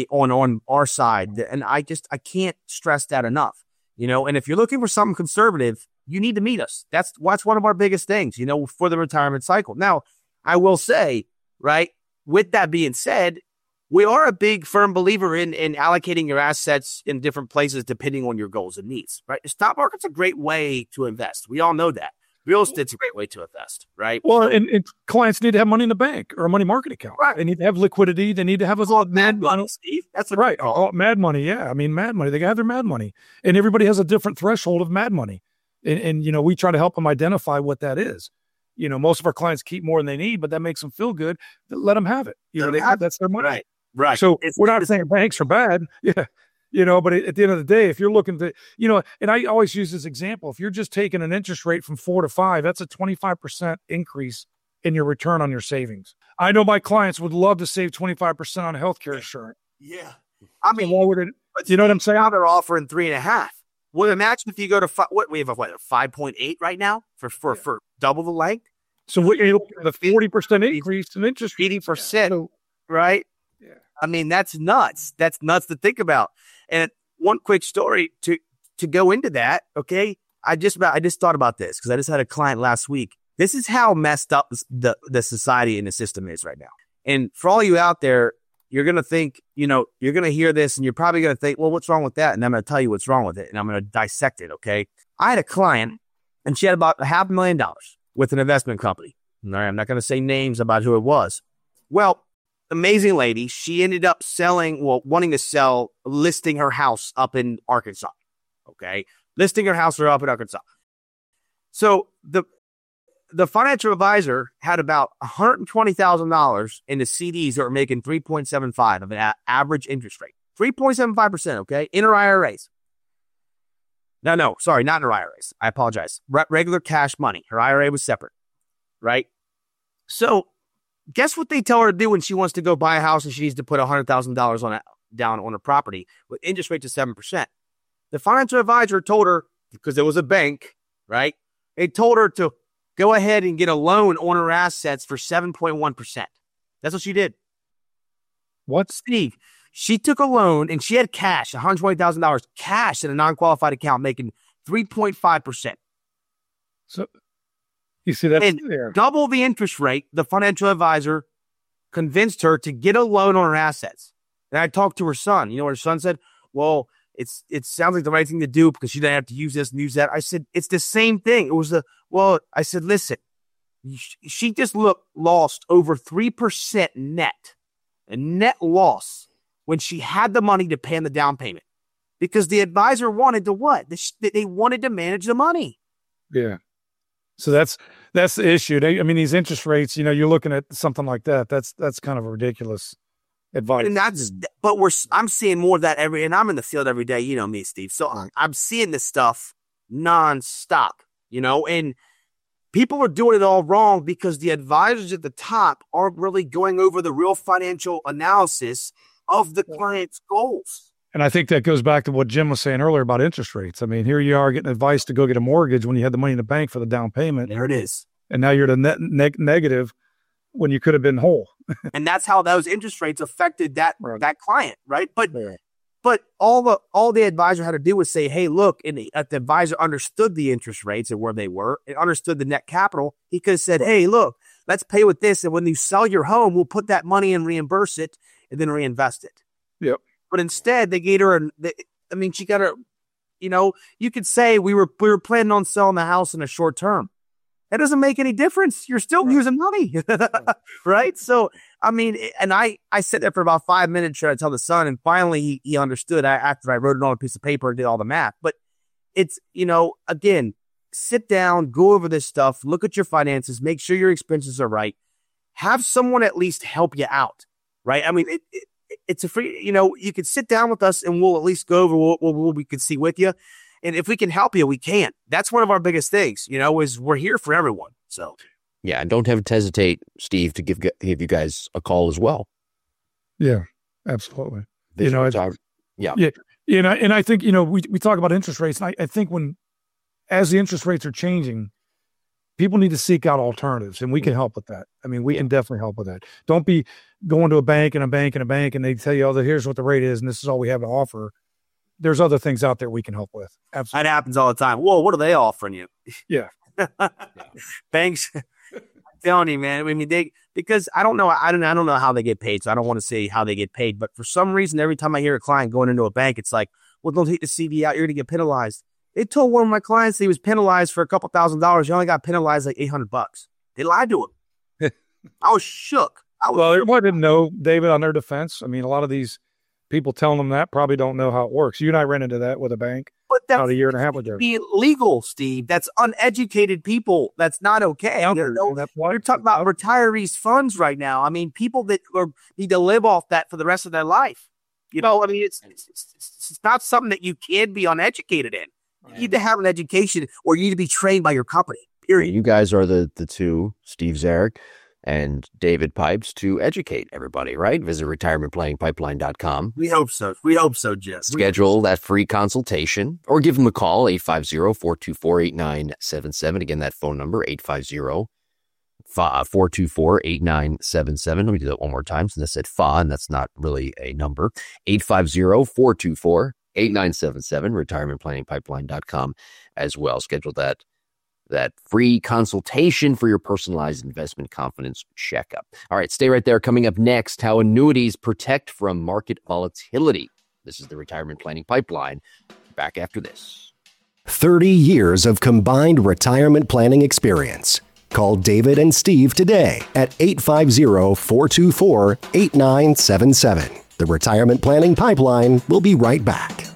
on our side. And I can't stress that enough, and if you're looking for something conservative, you need to meet us. That's one of our biggest things, for the retirement cycle. Now, I will say, right, with that being said, we are a big firm believer in allocating your assets in different places depending on your goals and needs, right? The stock market's a great way to invest. We all know that. Real estate's a great way to invest, right? Well, and clients need to have money in the bank or a money market account. Right. They need to have liquidity. They need to have a mad money, Steve. That's right. Mad money. Yeah. I mean, mad money. They got their mad money. And everybody has a different threshold of mad money. And we try to help them identify what that is. Most of our clients keep more than they need, but that makes them feel good. Let them have it. That's their money. Right. So we're not saying banks are bad. Yeah. But at the end of the day, if you're looking to, and I always use this example, if you're just taking an interest rate from 4 to 5, that's a 25% increase in your return on your savings. I know my clients would love to save 25% on healthcare insurance. Yeah. I mean, why would it, you know what I'm saying? Now they're offering 3.5. Well, imagine if you go to we have a 5.8 right now for double the length. So what you're looking at, the 40% increase in interest, 80%, right? Yeah. I mean, that's nuts. That's nuts to think about. And one quick story to go into that. Okay. I just thought about this because I just had a client last week. This is how messed up the society and the system is right now. And for all you out there, you're going to think, you're going to hear this and you're probably going to think, well, what's wrong with that? And I'm going to tell you what's wrong with it. And I'm going to dissect it. Okay. I had a client and she had about $500,000 with an investment company. All right. I'm not going to say names about who it was. Well, amazing lady. She ended up wanting to sell, listing her house up in Arkansas. Okay. Listing her house up in Arkansas. So the financial advisor had about $120,000 in the CDs that were making 3.75 of an average interest rate. 3.75%, okay, in her IRAs. No, sorry, not in her IRAs. I apologize. Regular cash money. Her IRA was separate, right? So guess what they tell her to do when she wants to go buy a house and she needs to put $100,000 down on a property with interest rates of 7%. The financial advisor told her, because it was a bank, right? They told her to go ahead and get a loan on her assets for 7.1%. That's what she did. What? Steve, she took a loan and she had cash, $120,000 cash in a non-qualified account making 3.5%. So you see that? And double the interest rate, the financial advisor convinced her to get a loan on her assets. And I talked to her son. You know what her son said? Well, it sounds like the right thing to do because she didn't have to use this and use that. I said, it's the same thing. I said, listen, she just lost over 3% net a net loss when she had the money to pay in the down payment because the advisor wanted to what? They wanted to manage the money. Yeah. So that's the issue. These interest rates, you're looking at something like that. That's kind of ridiculous advice. And I'm seeing more of that and I'm in the field every day. You know me, Steve. So I'm seeing this stuff nonstop, and people are doing it all wrong because the advisors at the top aren't really going over the real financial analysis of the client's goals. And I think that goes back to what Jim was saying earlier about interest rates. I mean, here you are getting advice to go get a mortgage when you had the money in the bank for the down payment. There it is. And now you're the negative when you could have been whole. And that's how those interest rates affected that client, right? But all the advisor had to do was say, hey, look, and the advisor understood the interest rates and where they were. It understood the net capital. He could have said, hey, look, let's pay with this. And when you sell your home, we'll put that money and reimburse it and then reinvest it. Yep. But instead, they gave her. She got her. You could say we were planning on selling the house in a short term. That doesn't make any difference. You're still using money, right? So I sat there for about 5 minutes trying to tell the son, and finally he understood. After I wrote it on a piece of paper and did all the math. But it's again, sit down, go over this stuff, look at your finances, make sure your expenses are right. Have someone at least help you out, right? It's a free, you could sit down with us and we'll at least go over what we could see with you. And if we can help you, we can. That's one of our biggest things, is we're here for everyone. So, yeah. And don't have to hesitate, Steve, to give you guys a call as well. Yeah, absolutely. Yeah. And I think, we talk about interest rates. And I think as the interest rates are changing, people need to seek out alternatives, and we can help with that. We can definitely help with that. Don't be going to a bank, and they tell you, here's what the rate is, and this is all we have to offer. There's other things out there we can help with. Absolutely. That happens all the time. Whoa, what are they offering you? Yeah. Banks, I'm telling you, man. Because I don't know how they get paid, so I don't want to say how they get paid. But for some reason, every time I hear a client going into a bank, it's like, well, don't take the CD out. You're going to get penalized. They told one of my clients he was penalized for a couple $1,000s. He only got penalized like $800. They lied to him. I was shook. I didn't know, David, on their defense. A lot of these people telling them that probably don't know how it works. You and I ran into that with a bank about a year and a half ago. Be illegal, Steve. That's uneducated people. That's not okay. That's why you're talking about retirees' funds right now. People that need to live off that for the rest of their life. It's not something that you can be uneducated in. You need to have an education, or you need to be trained by your company, period. You guys are the two, Steve Zarek and David Pipes, to educate everybody, right? Visit retirementplanningpipeline.com. We hope so, Jess. Schedule that free consultation or give them a call, 850-424-8977. Again, that phone number, 850-424-8977. Let me do that one more time since I said FA, and that's not really a number. 850-424-8977, retirementplanningpipeline.com as well. Schedule that free consultation for your personalized investment confidence checkup. All right, stay right there. Coming up next, how annuities protect from market volatility. This is the Retirement Planning Pipeline. Back after this. 30 years of combined retirement planning experience. Call David and Steve today at 850-424-8977. The Retirement Planning Pipeline will be right back.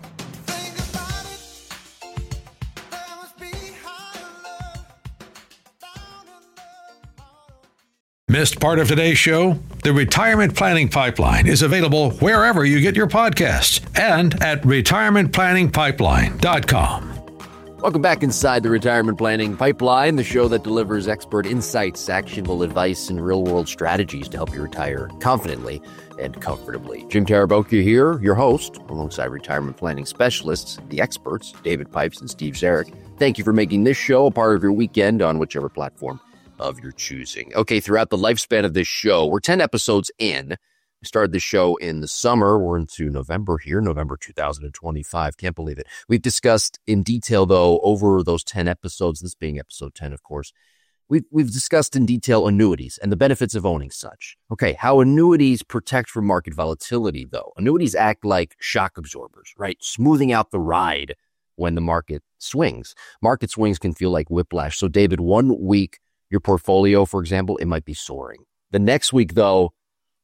Missed part of today's show? The Retirement Planning Pipeline is available wherever you get your podcasts and at retirementplanningpipeline.com. Welcome back inside the Retirement Planning Pipeline, the show that delivers expert insights, actionable advice, and real-world strategies to help you retire confidently and comfortably. Jim Tarabokia here, your host, alongside retirement planning specialists, the experts, David Pipes and Steve Zarek. Thank you for making this show a part of your weekend on whichever platform of your choosing. Okay, throughout the lifespan of this show, we're 10 episodes in. We started the show in the summer. We're into November here, November 2025. Can't believe it. We've discussed in detail, though, over those 10 episodes, this being episode 10, of course, we've discussed in detail annuities and the benefits of owning such. Okay, how annuities protect from market volatility, though. Annuities act like shock absorbers, right? Smoothing out the ride when the market swings. Market swings can feel like whiplash. So, David, 1 week, your portfolio, for example, it might be soaring. The next week, though,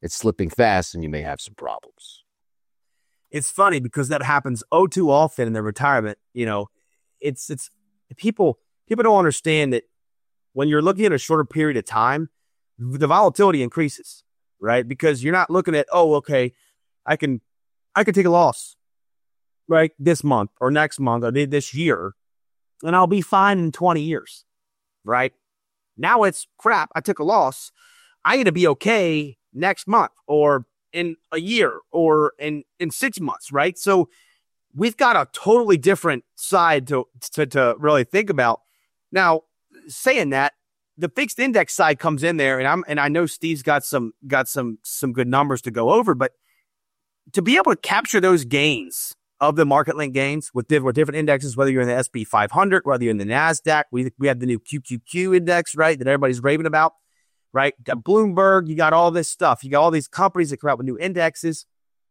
it's slipping fast and you may have some problems. It's funny because that happens too often in their retirement. It's people don't understand that when you're looking at a shorter period of time, the volatility increases, right? Because you're not looking at, okay, I can take a loss, right, this month or next month or this year, and I'll be fine in 20 years, right? Now it's crap. I took a loss. I got to be okay next month or in a year or in 6 months, right? So we've got a totally different side to really think about. Now, saying that, the fixed index side comes in there, and I know Steve's got some good numbers to go over, but to be able to capture those gains of the market link gains with different indexes, whether you're in the SP 500, whether you're in the NASDAQ, we have the new QQQ index, right, that everybody's raving about, right? Got Bloomberg, you got all this stuff. You got all these companies that come out with new indexes,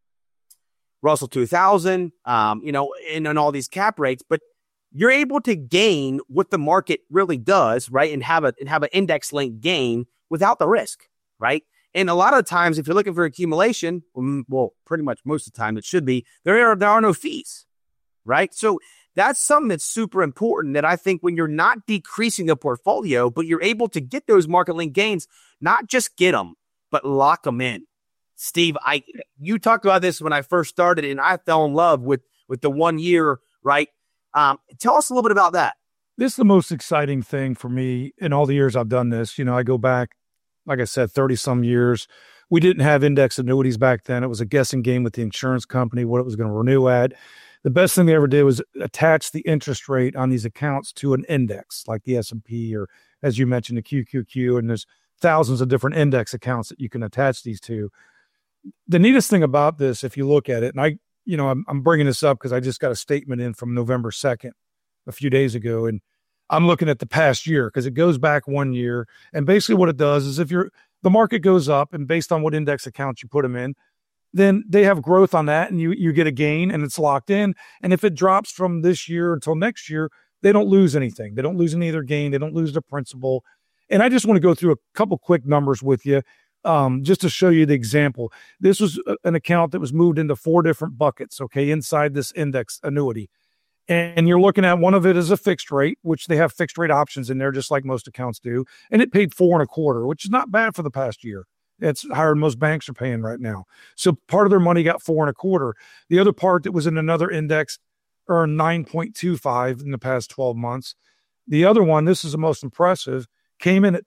Russell 2000, and all these cap rates, but you're able to gain what the market really does, right? And have an index linked gain without the risk, right? And a lot of times, if you're looking for accumulation, well, pretty much most of the time it should be, there are no fees, right? So that's something that's super important that I think when you're not decreasing the portfolio, but you're able to get those market link gains, not just get them, but lock them in. Steve, you talked about this when I first started, and I fell in love with the 1 year, right? Tell us a little bit about that. This is the most exciting thing for me in all the years I've done this. I go back, like I said, 30 some years. We didn't have index annuities back then. It was a guessing game with the insurance company, what it was going to renew at. The best thing they ever did was attach the interest rate on these accounts to an index like the S&P or, as you mentioned, the QQQ. And there's thousands of different index accounts that you can attach these to. The neatest thing about this, if you look at it, and I'm bringing this up because I just got a statement in from November 2nd a few days ago, and I'm looking at the past year because it goes back 1 year. And basically what it does is if the market goes up and based on what index accounts you put them in, then they have growth on that and you get a gain and it's locked in. And if it drops from this year until next year, they don't lose anything. They don't lose any of their gain. They don't lose their principal. And I just want to go through a couple quick numbers with you. Just to show you the example. This was an account that was moved into 4 different buckets, okay, inside this index annuity. And you're looking at one of it as a fixed rate, which they have fixed rate options in there, just like most accounts do. And it paid 4.25%, which is not bad for the past year. It's higher than most banks are paying right now. So part of their money got 4.25%. The other part that was in another index earned 9.25 in the past 12 months. The other one, this is the most impressive, came in at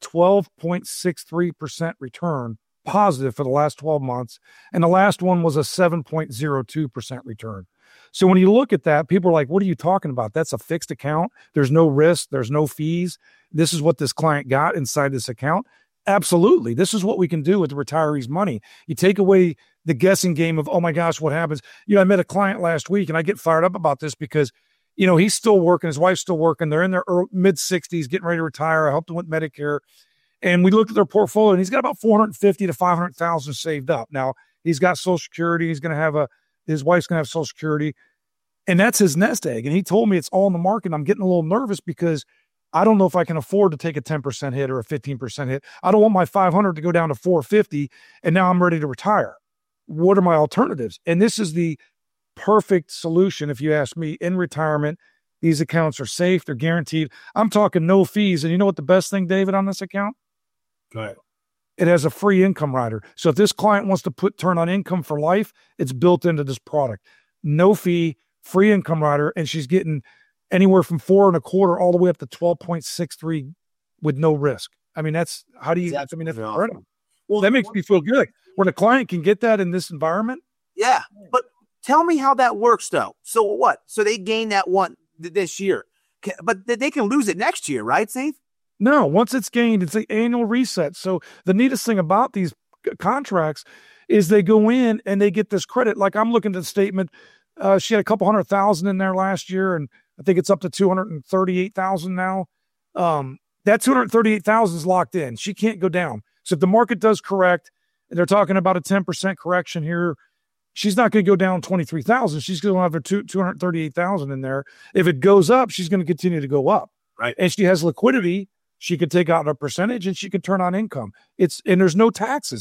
12.63% return positive for the last 12 months. And the last one was a 7.02% return. So when you look at that, people are like, what are you talking about? That's a fixed account. There's no risk. There's no fees. This is what this client got inside this account. Absolutely. This is what we can do with the retirees' money. You take away the guessing game of, oh my gosh, what happens? I met a client last week and I get fired up about this because he's still working. His wife's still working. They're in their mid-60s, getting ready to retire. I helped them with Medicare. And we looked at their portfolio, and he's got about $450,000 to $500,000 saved up. Now, he's got Social Security. He's going to have his wife's going to have Social Security. And that's his nest egg. And he told me it's all in the market. I'm getting a little nervous because I don't know if I can afford to take a 10% hit or a 15% hit. I don't want my $500 to go down to $450, and now I'm ready to retire. What are my alternatives? And this is the perfect solution, if you ask me. In retirement, these accounts are safe, they're guaranteed. I'm talking no fees. And you know what the best thing, David, on this account? Go ahead. It has a free income rider. So if this client wants to turn on income for life, it's built into this product. No fee, free income rider, and she's getting anywhere from 4.25% all the way up to 12.63 with no risk. I mean, that's how do you? That's incredible. Well, that makes me feel good. Like, when a client can get that in this environment. Yeah, but tell me how that works, though. So what? So they gain that one this year, but they can lose it next year, right, Steve? No, once it's gained, it's an annual reset. So the neatest thing about these contracts is they go in and they get this credit. Like I'm looking at the statement. She had a couple $100,000 in there last year, and I think it's up to $238,000 now. That $238,000 is locked in. She can't go down. So if the market does correct, and they're talking about a 10% correction here, she's not going to go down $23,000. She's going to have her $238,000 in there. If it goes up, she's going to continue to go up. Right. And she has liquidity. She could take out a percentage and she could turn on income. And there's no taxes.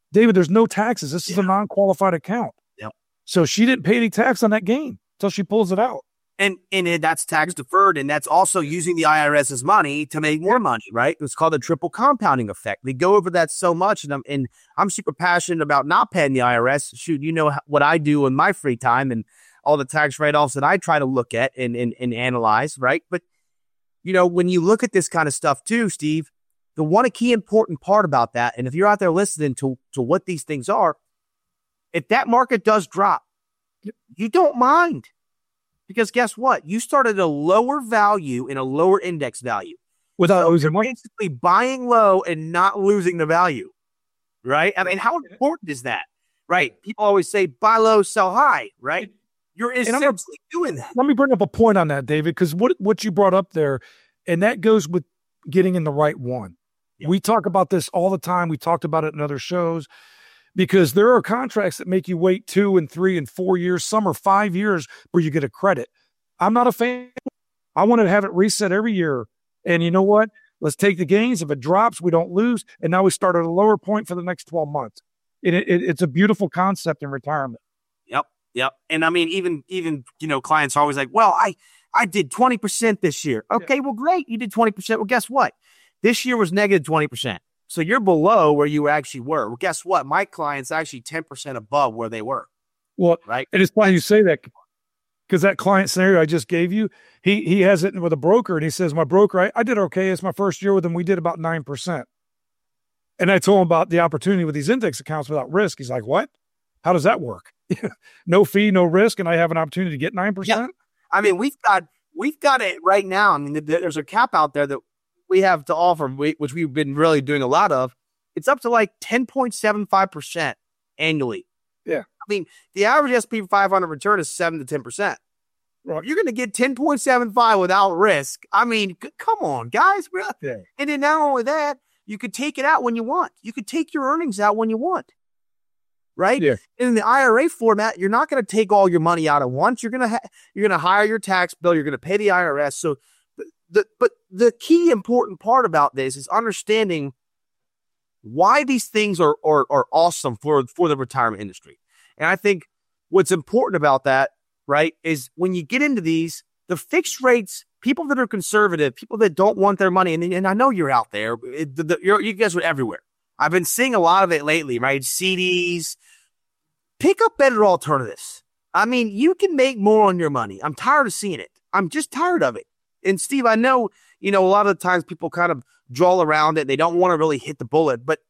David, there's no taxes. This is a non-qualified account. Yep. So she didn't pay any tax on that gain until she pulls it out. And that's tax deferred, and that's also using the IRS's money to make more money, right? It's called the triple compounding effect. We go over that so much, and I'm super passionate about not paying the IRS. Shoot, you know what I do in my free time and all the tax write-offs that I try to look at and analyze, right? But, you know, when you look at this kind of stuff too, Steve, the one key important part about that, and if you're out there listening to what these things are, if that market does drop, you don't mind. Because guess what? You started a lower value in a lower index value. Without losing money. Basically buying low and not losing the value, right? I mean, how important is that, right? People always say buy low, sell high, right? You're essentially doing that. Let me bring up a point on that, David, because what you brought up there, and that goes with getting in the right one. Yep. We talk about this all the time. We talked about it in other shows. Because there are contracts that make you wait 2 and 3 and 4 years. Some are 5 years where you get a credit. I'm not a fan. I want to have it reset every year. And you know what? Let's take the gains. If it drops, we don't lose. And now we start at a lower point for the next 12 months. It's a beautiful concept in retirement. Yep. And I mean, even you know, clients are always like, well, I did 20% this year. Okay, well, great. You did 20%. Well, guess what? This year was negative 20%. So you're below where you actually were. Well, guess what? My client's actually 10% above where they were. Well, right. And it's funny you say that because that client scenario I just gave you, he has it with a broker and he says, my broker, I did okay. It's my first year with him. We did about 9%. And I told him about the opportunity with these index accounts without risk. He's like, what? How does that work? No fee, no risk. And I have an opportunity to get 9%. Yeah. I mean, we've got it right now. I mean, there's a cap out there that we have to offer, which we've been really doing a lot of. It's up to like 10.75% annually. Yeah. I mean, the average S&P 500 return is 7 to 10%. Right. You're going to get 10.75 without risk. I mean, come on, guys. We're up there. And then not only that, you could take it out when you want. You could take your earnings out when you want. Right? Yeah. In the IRA format, you're not going to take all your money out at once. You're going to hire your tax bill. You're going to pay the IRS. So But the key important part about this is understanding why these things are awesome for the retirement industry. And I think what's important about that, right, is when you get into these, the fixed rates, people that are conservative, people that don't want their money, and I know you're out there, you guys are everywhere. I've been seeing a lot of it lately, right? CDs. Pick up better alternatives. I mean, you can make more on your money. I'm tired of seeing it. I'm just tired of it. And Steve, I know, you know, a lot of the times people kind of draw around it. They don't want to really hit the bullet, but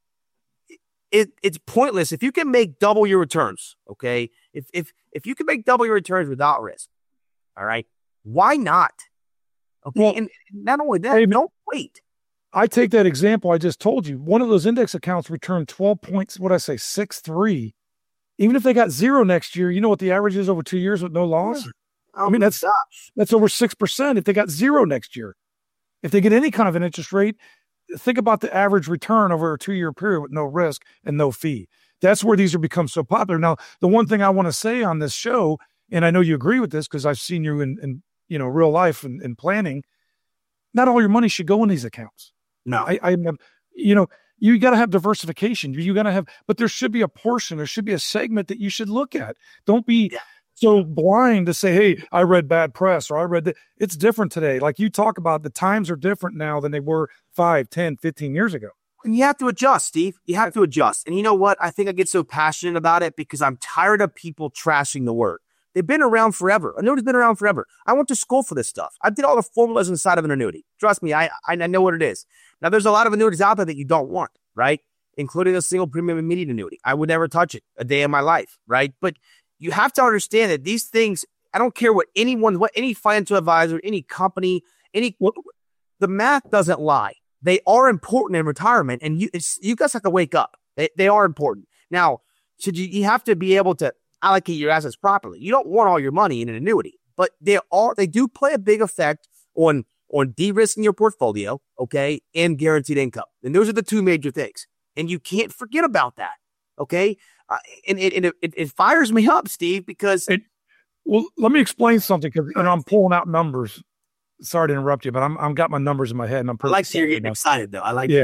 it's pointless. If you can make double your returns, okay? If you can make double your returns without risk, all right, why not? Okay, well, and not only that, don't wait. I take that example I just told you. One of those index accounts returned 12 points, 6.3. Even if they got 0 next year, you know what the average is over 2 years with no loss? Yeah. I mean, that's over 6% if they got 0 next year. If they get any kind of an interest rate, think about the average return over a 2-year period with no risk and no fee. That's where these have become so popular. Now, the one thing I want to say on this show, and I know you agree with this because I've seen you in you know, real life and planning, not all your money should go in these accounts. No. You know, you got to have diversification. You got to have, but there should be a portion, there should be a segment that you should look at. Don't be so blind to say, hey, I read bad press or I read that. It's different today. Like you talk about, the times are different now than they were 5, 10, 15 years ago. And you have to adjust, Steve. You have to adjust. And you know what? I think I get so passionate about it because I'm tired of people trashing the word. They've been around forever. Annuity's been around forever. I went to school for this stuff. I did all the formulas inside of an annuity. Trust me, I know what it is. Now, there's a lot of annuities out there that you don't want, right? Including a single premium immediate annuity. I would never touch it a day in my life, right? But you have to understand that these things, I don't care what any financial advisor, any company, the math doesn't lie. They are important in retirement, and you guys have to wake up. They are important. Now, you have to be able to allocate your assets properly. You don't want all your money in an annuity, but they do play a big effect on de-risking your portfolio, okay, and guaranteed income. And those are the two major things. And you can't forget about that, okay? And it fires me up, Steve, because... Well, let me explain something, because I'm pulling out numbers. Sorry to interrupt you, but I'm got my numbers in my head, and I'm I like to hear you getting excited, though. I like to hear you.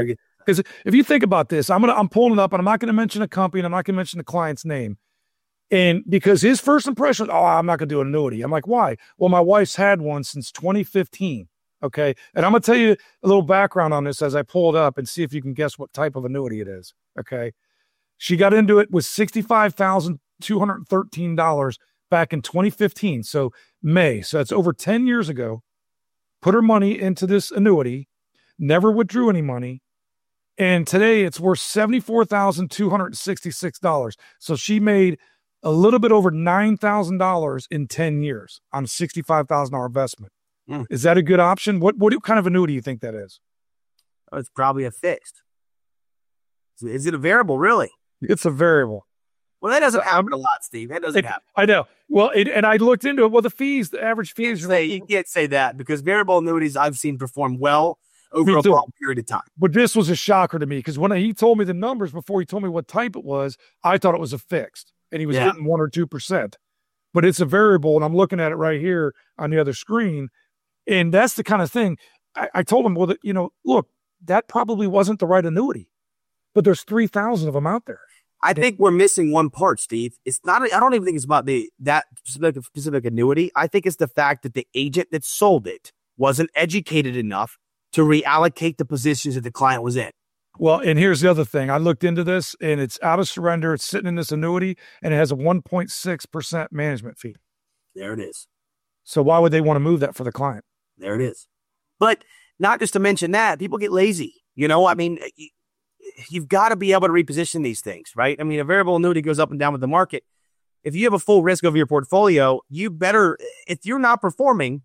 Because if you think about this, I'm pulling it up, and I'm not going to mention a company, and I'm not going to mention the client's name. And because his first impression, I'm not going to do an annuity. I'm like, why? Well, my wife's had one since 2015. Okay. And I'm going to tell you a little background on this as I pull it up and see if you can guess what type of annuity it is. Okay. She got into it with $65,213 back in 2015. So May. So that's over 10 years ago. Put her money into this annuity, never withdrew any money. And today it's worth $74,266. So she made a little bit over $9,000 in 10 years on a $65,000 investment. Is that a good option? What kind of annuity do you think that is? Oh, it's probably a fixed. Is it a variable, really? It's a variable. Well, that doesn't happen a lot, Steve. That doesn't happen. I know. Well, and I looked into it. Well, the average fees. You can't say that because variable annuities I've seen perform well over a long period of time. But this was a shocker to me because when he told me the numbers before he told me what type it was, I thought it was a fixed. And he was getting 1 or 2%, but it's a variable. And I'm looking at it right here on the other screen. And that's the kind of thing I told him, well, look, that probably wasn't the right annuity, but there's 3,000 of them out there. I think we're missing one part, Steve. It's not, I don't even think it's about that specific annuity. I think it's the fact that the agent that sold it wasn't educated enough to reallocate the positions that the client was in. Well, and here's the other thing. I looked into this, and it's out of surrender. It's sitting in this annuity, and it has a 1.6% management fee. There it is. So why would they want to move that for the client? There it is. But not just to mention that, people get lazy. I mean, you've got to be able to reposition these things, right? I mean, a variable annuity goes up and down with the market. If you have a full risk over your portfolio, you better, if you're not performing,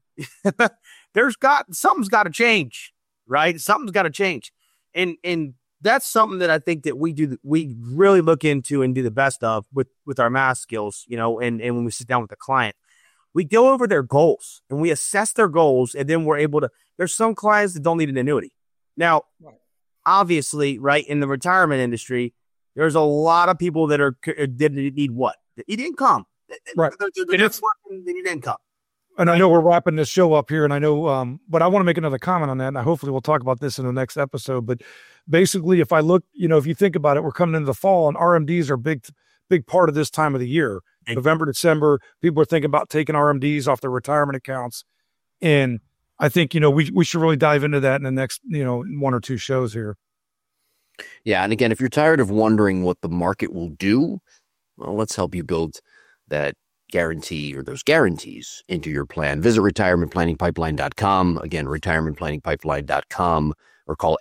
something's got to change, right? Something's got to change. And that's something that I think that we really look into and do the best of with our math skills, and when we sit down with the client, we go over their goals and we assess their goals. And then we're able to, there's some clients that don't need an annuity. Now, obviously, right, in the retirement industry, there's a lot of people that need what? They need income. Right. They're working, they need income. And I know we're wrapping this show up here, and I know, but I want to make another comment on that, and hopefully we'll talk about this in the next episode. But basically, if I look, if you think about it, we're coming into the fall, and RMDs are a big part of this time of the year. November, December, people are thinking about taking RMDs off their retirement accounts, and I think we should really dive into that in the next 1 or 2 shows here. Yeah, and again, if you're tired of wondering what the market will do, well, let's help you build that guarantee or those guarantees into your plan. Visit retirementplanningpipeline.com. Again, retirementplanningpipeline.com, or call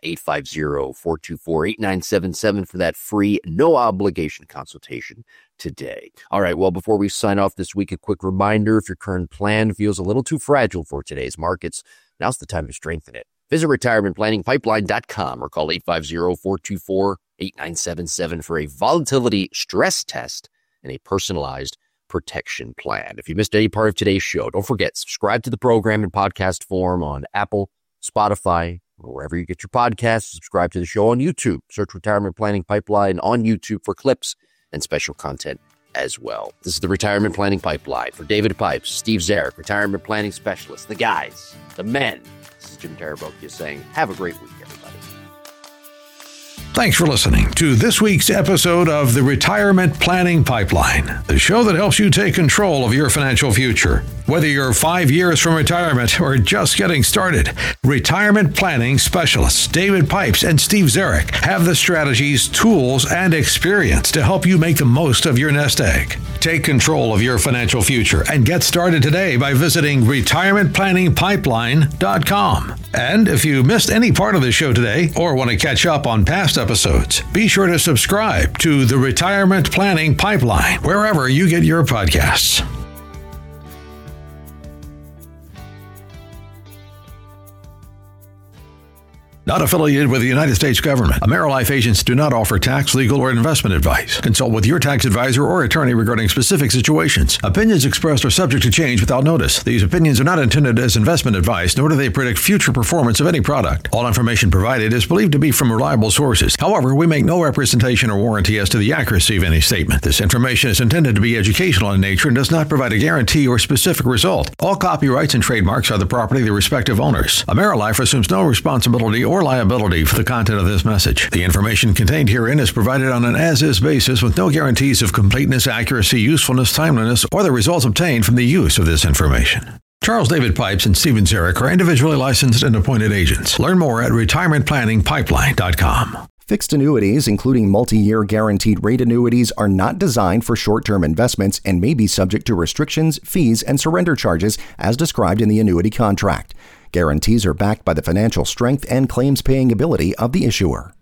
850-424-8977 for that free, no obligation consultation today. All right. Well, before we sign off this week, a quick reminder: if your current plan feels a little too fragile for today's markets, now's the time to strengthen it. Visit retirementplanningpipeline.com or call 850-424-8977 for a volatility stress test and a personalized protection plan. If you missed any part of today's show, don't forget, subscribe to the program in podcast form on Apple, Spotify, or wherever you get your podcasts. Subscribe to the show on YouTube. Search Retirement Planning Pipeline on YouTube for clips and special content as well. This is the Retirement Planning Pipeline. For David Pipes, Steve Zarek, Retirement Planning Specialist, the guys, the men. This is Jim Tarabokia saying, have a great week, everybody. Thanks for listening to this week's episode of the Retirement Planning Pipeline, the show that helps you take control of your financial future. Whether you're 5 years from retirement or just getting started, retirement planning specialists David Pipes and Steve Zarek have the strategies, tools, and experience to help you make the most of your nest egg. Take control of your financial future and get started today by visiting retirementplanningpipeline.com. And if you missed any part of the show today or want to catch up on past episodes, be sure to subscribe to the Retirement Planning Pipeline wherever you get your podcasts. Not affiliated with the United States government. AmeriLife agents do not offer tax, legal, or investment advice. Consult with your tax advisor or attorney regarding specific situations. Opinions expressed are subject to change without notice. These opinions are not intended as investment advice, nor do they predict future performance of any product. All information provided is believed to be from reliable sources. However, we make no representation or warranty as to the accuracy of any statement. This information is intended to be educational in nature and does not provide a guarantee or specific result. All copyrights and trademarks are the property of the respective owners. AmeriLife assumes no responsibility or or liability for the content of this message. The information contained herein is provided on an as-is basis with no guarantees of completeness, accuracy, usefulness, timeliness, or the results obtained from the use of this information. Charles David Pipes and Steven Zarek are individually licensed and appointed agents. Learn more at retirementplanningpipeline.com. Fixed annuities, including multi-year guaranteed rate annuities, are not designed for short-term investments and may be subject to restrictions, fees, and surrender charges as described in the annuity contract. Guarantees are backed by the financial strength and claims-paying ability of the issuer.